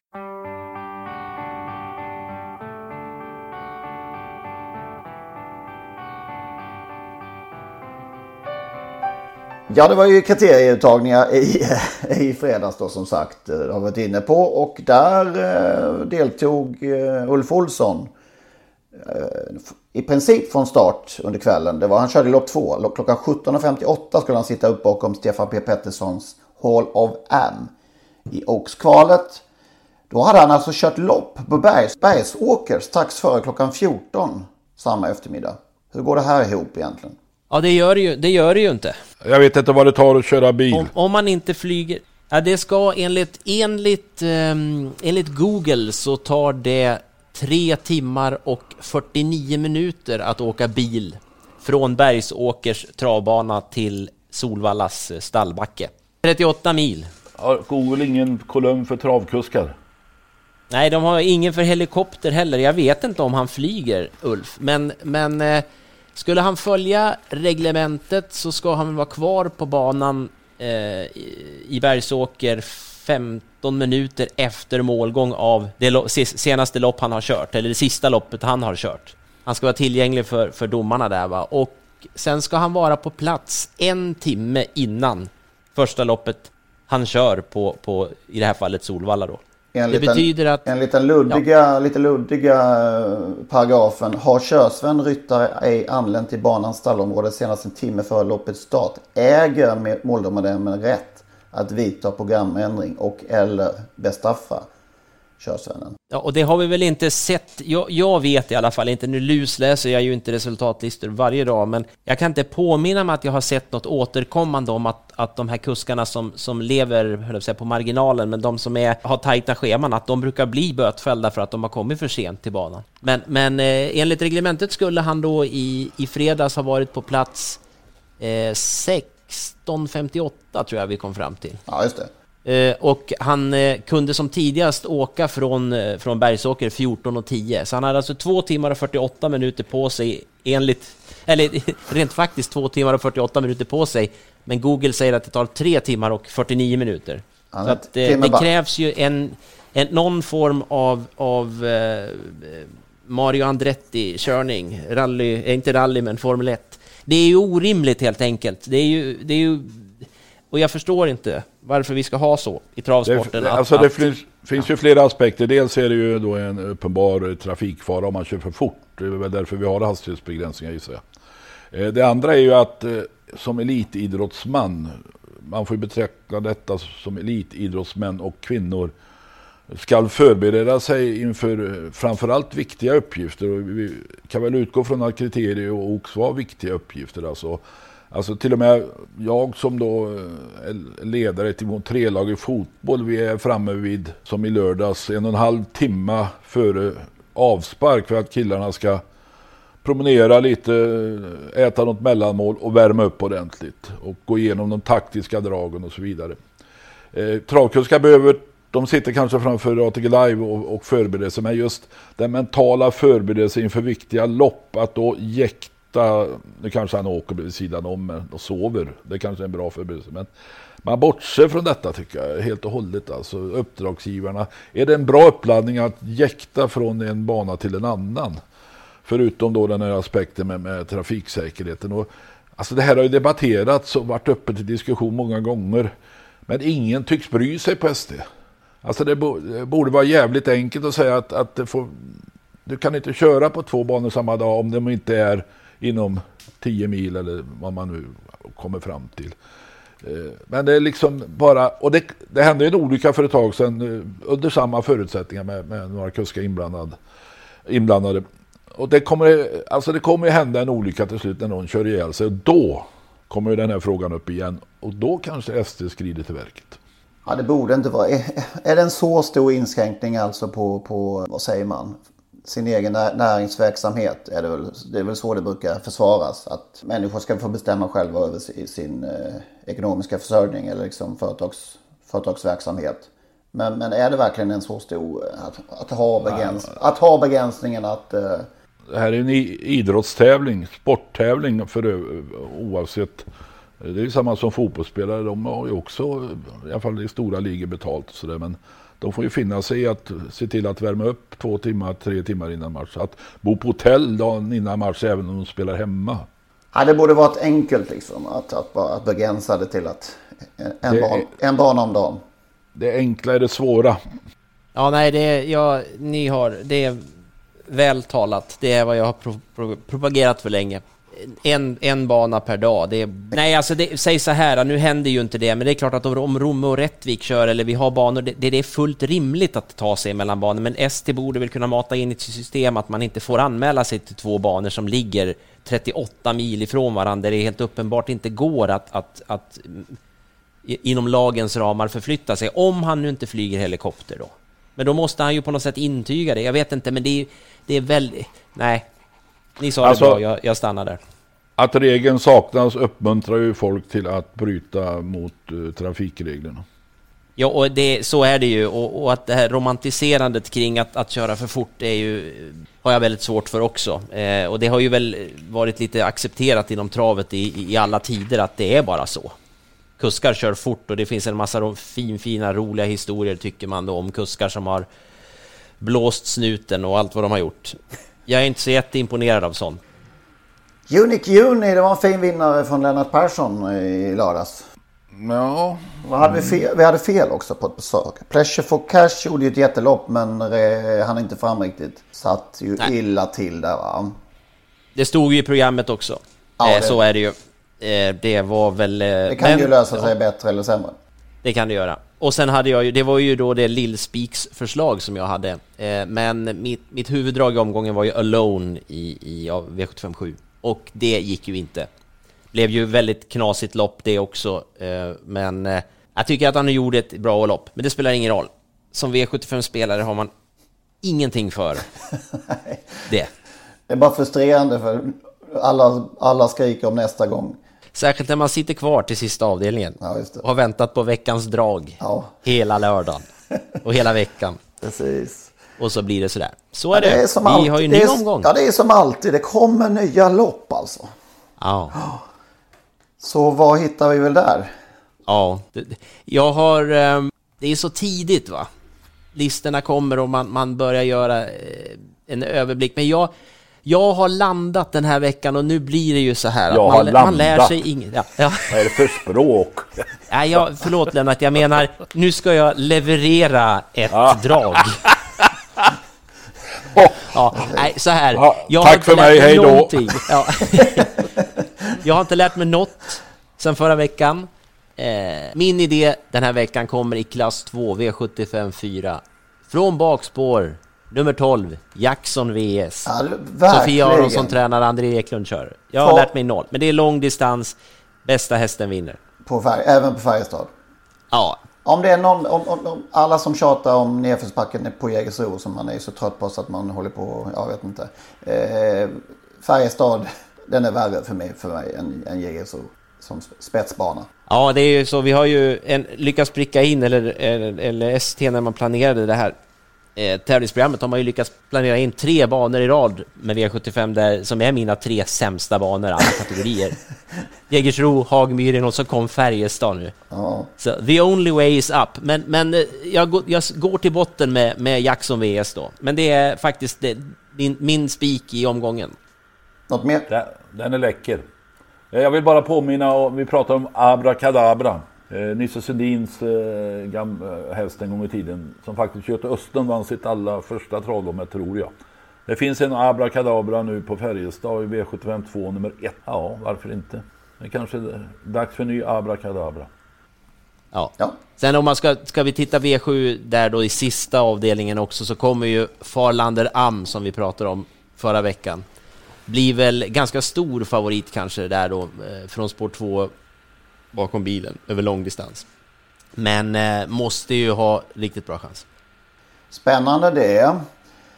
Speaker 7: Ja, det var ju kriterieuttagningar i fredags då som sagt. Det har vi varit inne på. Och där deltog Ulf Olsson i princip från start under kvällen. Han körde lopp 2. Klockan 17.58 skulle han sitta upp bakom Stefan P. Petterssons Hall of Am i Oaks-kvalet. Då hade han alltså kört lopp på Bergsåkers strax före klockan 14 samma eftermiddag. Hur går det här ihop egentligen?
Speaker 9: Ja, det gör det ju inte.
Speaker 8: Jag vet inte vad det tar att köra bil.
Speaker 9: Om man inte flyger... Ja, det ska enligt Google så tar det 3 timmar och 49 minuter att åka bil från Bergsåkers travbana till Solvallas stallbacke. 38 mil.
Speaker 8: Har Google ingen kolumn för travkuskar?
Speaker 9: Nej, de har ingen för helikopter heller. Jag vet inte om han flyger, Ulf. Men skulle han följa reglementet så ska han vara kvar på banan i Bergsåker 15 minuter efter målgång av det senaste lopp han har kört, eller det sista loppet han har kört. Han ska vara tillgänglig för domarna där, va? Och sen ska han vara på plats 1 timme innan första loppet han kör på i det här fallet Solvalla då. Det betyder att
Speaker 7: enligt den lite luddiga paragrafen, har körsvän ryttare ej anlänt till banans stallområde senast 1 timme före loppets start, äger måldomaren rätt att vidta programändring och eller bestraffa körsvännen.
Speaker 9: Ja, och det har vi väl inte sett. Jag vet i alla fall inte, nu lusläser jag ju inte resultatlistor varje dag, men jag kan inte påminna mig att jag har sett något återkommande om att de här kuskarna som lever på marginalen, men de som har tajta scheman, att de brukar bli bötfällda för att de har kommit för sent till banan. Men enligt reglementet skulle han då i fredags ha varit på plats 16:58 tror jag vi kom fram till.
Speaker 7: Ja, just det.
Speaker 9: Och han kunde som tidigast åka från Bergsåker 14:10. Så han hade alltså 2 timmar och 48 minuter på sig rent faktiskt 2 timmar och 48 minuter på sig. Men Google säger att det tar 3 timmar och 49 minuter. Så att det krävs ju någon form av Mario Andretti-körning. Inte rally men Formel 1. Det är ju orimligt helt enkelt. Det är ju och jag förstår inte varför vi ska ha så i travsporten.
Speaker 8: Det finns ju flera aspekter. Dels är det ju då en uppenbar trafikfara om man kör för fort. Det är väl därför vi har hastighetsbegränsningar, gissar jag. Det andra är ju att som elitidrottsman, man får ju betrakta detta som elitidrottsmän och kvinnor, ska förbereda sig inför framförallt viktiga uppgifter. Och vi kan väl utgå från att kriterier och också var viktiga uppgifter. Alltså till och med jag som då är ledare till vårt 3-lag i fotboll, vi är framme vid, som i lördags, 1,5 timme före avspark för att killarna ska promenera lite, äta något mellanmål och värma upp ordentligt och gå igenom de taktiska dragen och så vidare. Travkuskar de sitter kanske framför ATG Live och förbereder sig, men just den mentala förberedelsen inför viktiga lopp, att då nu kanske han åker vid sidan om och sover. Det kanske är en bra förberedelse. Men man bortser från detta, tycker jag, helt och hållet. Alltså uppdragsgivarna. Är det en bra uppladdning att jäkta från en bana till en annan? Förutom då den här aspekten med trafiksäkerheten. Och, alltså det här har ju debatterats och varit uppe till diskussion många gånger. Men ingen tycks bry sig på SD. Alltså det borde vara jävligt enkelt att säga att du kan inte köra på 2 banor samma dag om de inte är inom 10 mil eller vad man nu kommer fram till. Men det är liksom bara, och det hände en olycka för ett tag sedan under samma förutsättningar med några kuskar inblandade. Och det kommer ju hända en olycka till slut när någon kör ihjäl sig, och då kommer ju den här frågan upp igen, och då kanske SD skrider till verket.
Speaker 7: Ja, det borde inte vara. Är det en så stor inskränkning alltså på vad säger man? sin egen näringsverksamhet. Det är väl så det brukar försvaras. Att människor ska få bestämma själva över sin ekonomiska försörjning eller liksom företagsverksamhet. Men är det verkligen en så stor att ha begränsningen att...
Speaker 8: Det här är en idrottstävling, sporttävling oavsett. Det är samma som fotbollsspelare. De har ju också, i alla fall i stora ligor, betalt och sådär. Men de får ju finna sig i att se till att värma upp 2 timmar, 3 timmar innan match. Att bo på hotell dagen innan match även om de spelar hemma.
Speaker 7: Ja, det borde vara ett enkelt liksom, att begränsa det till att en bana om dagen.
Speaker 8: Det enkla är det svåra.
Speaker 9: Ja, nej, det är väl talat. Det är vad jag har propagerat för länge. En bana per dag. Säg så här, nu händer ju inte det, men det är klart att om Romme och Rättvik kör eller vi har banor, det är fullt rimligt att ta sig mellan banor, men ST borde väl kunna mata in i ett system att man inte får anmäla sig till 2 banor som ligger 38 mil ifrån varandra, där det helt uppenbart inte går att inom lagens ramar förflytta sig, om han nu inte flyger helikopter då. Men då måste han ju på något sätt intyga det. Jag vet inte, men det är väldigt... Nej, ni sa alltså, det bra, jag stannar där.
Speaker 8: Att regeln saknas uppmuntrar ju folk till att bryta mot trafikreglerna.
Speaker 9: Ja, och så är det ju. Och att det här romantiserandet kring att köra för fort har jag väldigt svårt för också. Och det har ju väl varit lite accepterat inom travet i alla tider att det är bara så. Kuskar kör fort och det finns en massa fina, roliga historier tycker man då om kuskar som har blåst snuten och allt vad de har gjort. Jag är inte så jätteimponerad av sånt.
Speaker 7: Unique Juni, det var en fin vinnare från Lennart Persson i lördags.
Speaker 8: Ja.
Speaker 7: Vi hade fel också på ett besök. Pleasure for Cash gjorde ju ett jättelopp, men han inte fram riktigt. Satt ju illa till där, va?
Speaker 9: Det stod ju i programmet också. Ja, så är det ju. Det var väl...
Speaker 7: Det kan ju lösa sig bättre eller sämre.
Speaker 9: Det kan det göra. Och sen hade jag ju, det var ju då det Lillspiks förslag som jag hade. Men mitt huvuddrag i omgången var ju Alone i V75-7. Och det gick ju inte. Blev ju väldigt knasigt lopp det också. Men jag tycker att han gjorde ett bra lopp. Men det spelar ingen roll. Som V75-spelare har man ingenting för det.
Speaker 7: Det är bara frustrerande för alla skriker om nästa gång.
Speaker 9: Särskilt när man sitter kvar till sista avdelningen.
Speaker 7: Ja, just det.
Speaker 9: Och har väntat på veckans drag. Ja. Hela lördagen. Och hela veckan.
Speaker 7: Precis.
Speaker 9: Och så blir det sådär. Så är det.
Speaker 7: Är som alltid.
Speaker 9: Vi har ju en ny omgång.
Speaker 7: Ja, det är som alltid. Det kommer nya lopp alltså.
Speaker 9: Ja.
Speaker 7: Så vad hittar vi väl där?
Speaker 9: Ja. Jag har... Det är så tidigt, va? Listorna kommer och man börjar göra en överblick. Men jag har landat den här veckan och nu blir det ju så här. Man lär sig inget. Ja.
Speaker 8: Vad är det för språk?
Speaker 9: Nej, förlåt Lennart, jag menar, nu ska jag leverera ett drag. Ja, nej, så här.
Speaker 8: Tack för mig, hej då.
Speaker 9: Ja. Jag har inte lärt mig något sen förra veckan. Min idé den här veckan kommer i klass 2, V75-4. Från bakspår. Nummer 12, Jackson VS. Ja, Sofia Aronsson tränar, André Eklund kör. Jag har lärt mig 0, men det är lång distans. Bästa hästen vinner.
Speaker 7: Även på Färjestad?
Speaker 9: Ja.
Speaker 7: Om det är någon, om alla som tjatar om nedförsbacken på Jägersro som man är så trött på så att man håller på, jag vet inte. Färjestad, den är värre för mig än Jägersro som spetsbana.
Speaker 9: Ja, det är ju så. Vi har ju lyckats pricka in, eller ST när man planerade det här tävlingsprogrammet har man ju lyckats planera in 3 banor i rad med V75 där, som är mina 3 sämsta banor alla kategorier. Jägersro, Hagmyren och så kom Färjestad nu. Så the only way is up. Men jag går till botten med Jackson VS då. Men det är faktiskt min spik i omgången.
Speaker 7: Något mer?
Speaker 8: Den är läcker. Jag vill bara påminna om, vi pratar om Abracadabra. Nisse Sundins häst en gång i tiden som faktiskt Göte Östen vann sitt allra första travlopp, tror jag. Det finns en Abracadabra nu på Färjestad i V75-2 nummer 1. Ja, varför inte? Det kanske är dags för ny Abracadabra.
Speaker 9: Ja. Sen om man ska vi titta V7 där då i sista avdelningen också, så kommer ju Farlander Am som vi pratade om förra veckan. Blir väl ganska stor favorit kanske där då från spår 2 bakom bilen över lång distans. Men måste ju ha riktigt bra chans.
Speaker 7: Spännande det.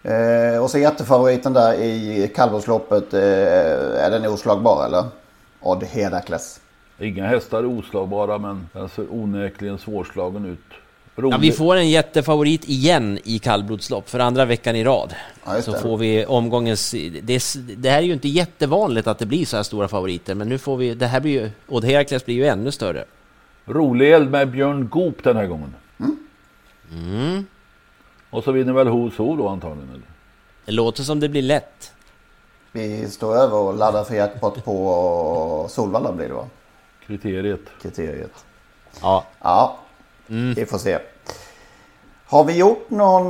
Speaker 7: Och så jättefavoriten där i kallblodsloppet, är den oslagbar eller? Odd Herakles.
Speaker 8: Inga hästar är oslagbara, men den ser onekligen svårslagen ut.
Speaker 9: Ja, vi får en jättefavorit igen i kallblodslopp för andra veckan i rad.
Speaker 7: Ja,
Speaker 9: så får vi omgångens... Det här är ju inte jättevanligt att det blir så här stora favoriter, men nu får vi... Det här blir ju... Odd Herakles blir ju ännu större.
Speaker 8: Rolig eld med Björn Goop den här gången. Och så vinner väl Ho då antagligen, eller?
Speaker 9: Det låter som det blir lätt.
Speaker 7: Vi står över och laddar för jackpot på Solvalla blir det, va?
Speaker 8: Kriteriet.
Speaker 7: Ja. Vi får se. Har vi gjort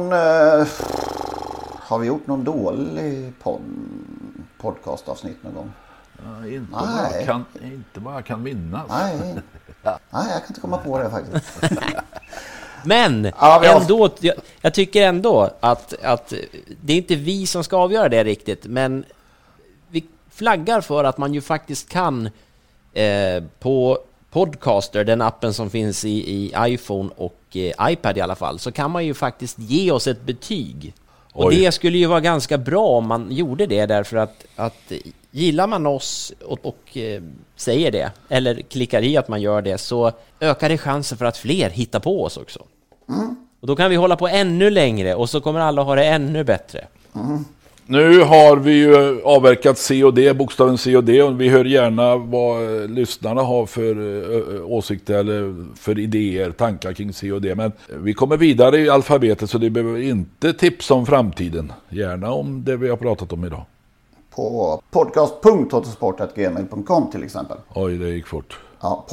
Speaker 7: någon dålig podcastavsnitt någon gång?
Speaker 8: Inte vad jag kan minnas.
Speaker 7: Nej, jag kan inte komma på det faktiskt.
Speaker 9: Men ändå, jag tycker ändå att det är inte vi som ska avgöra det riktigt, men vi flaggar för att man ju faktiskt kan på Podcaster, den appen som finns i iPhone och iPad i alla fall, så kan man ju faktiskt ge oss ett betyg. Och det skulle ju vara ganska bra om man gjorde det, därför att gillar man oss och säger det, eller klickar i att man gör det, så ökar det chansen för att fler hittar på oss också. Och då kan vi hålla på ännu längre och så kommer alla ha det ännu bättre.
Speaker 8: Nu har vi ju avverkat C och D, bokstaven C och D, och vi hör gärna vad lyssnarna har för åsikter eller för idéer, tankar kring C och D. Men vi kommer vidare i alfabetet, så det behöver inte tipsa om framtiden. Gärna om det vi har pratat om idag.
Speaker 7: På podcast.trottosport@gmail.com till exempel.
Speaker 8: Oj, det gick fort.
Speaker 7: Ja,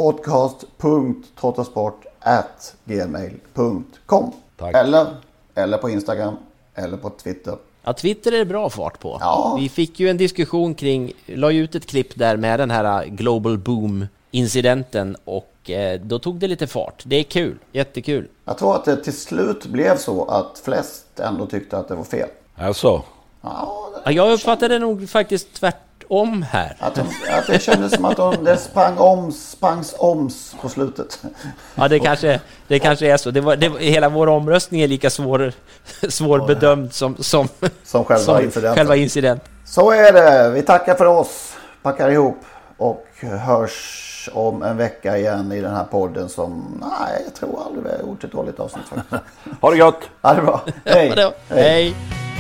Speaker 7: podcast.trottosport@gmail.com.
Speaker 8: Tack.
Speaker 7: Eller på Instagram, eller på Twitter.
Speaker 9: Ja, Twitter är det bra fart på.
Speaker 7: Ja.
Speaker 9: Vi fick ju en diskussion kring, la ut ett klipp där med den här Global Boom-incidenten, och då tog det lite fart. Det är kul, jättekul.
Speaker 7: Jag tror att det till slut blev så att flest ändå tyckte att det var fel.
Speaker 8: Alltså.
Speaker 7: Ja,
Speaker 9: jag uppfattade nog faktiskt tvärtom här.
Speaker 7: Att det kändes som att det sprangs oms på slutet.
Speaker 9: Ja, det kanske är så. Hela vår omröstning är lika svårbedömd som själva incident.
Speaker 7: Så är det. Vi tackar för oss. Packar ihop och hörs om en vecka igen i den här podden som... Nej, jag tror aldrig vi har gjort ett dåligt avsnitt faktiskt.
Speaker 8: Ha det gott!
Speaker 7: Ha det bra. Hej!
Speaker 9: Hej!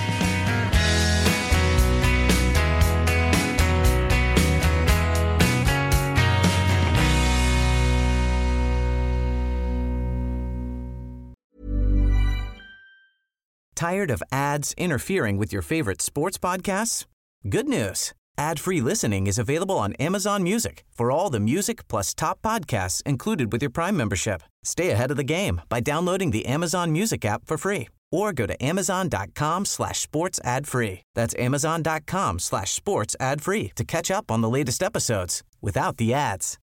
Speaker 13: Tired of ads interfering with your favorite sports podcasts? Good news. Ad-free listening is available on Amazon Music for all the music plus top podcasts included with your Prime membership. Stay ahead of the game by downloading the Amazon Music app for free or go to amazon.com/sports ad free. That's amazon.com/sports ad free to catch up on the latest episodes without the ads.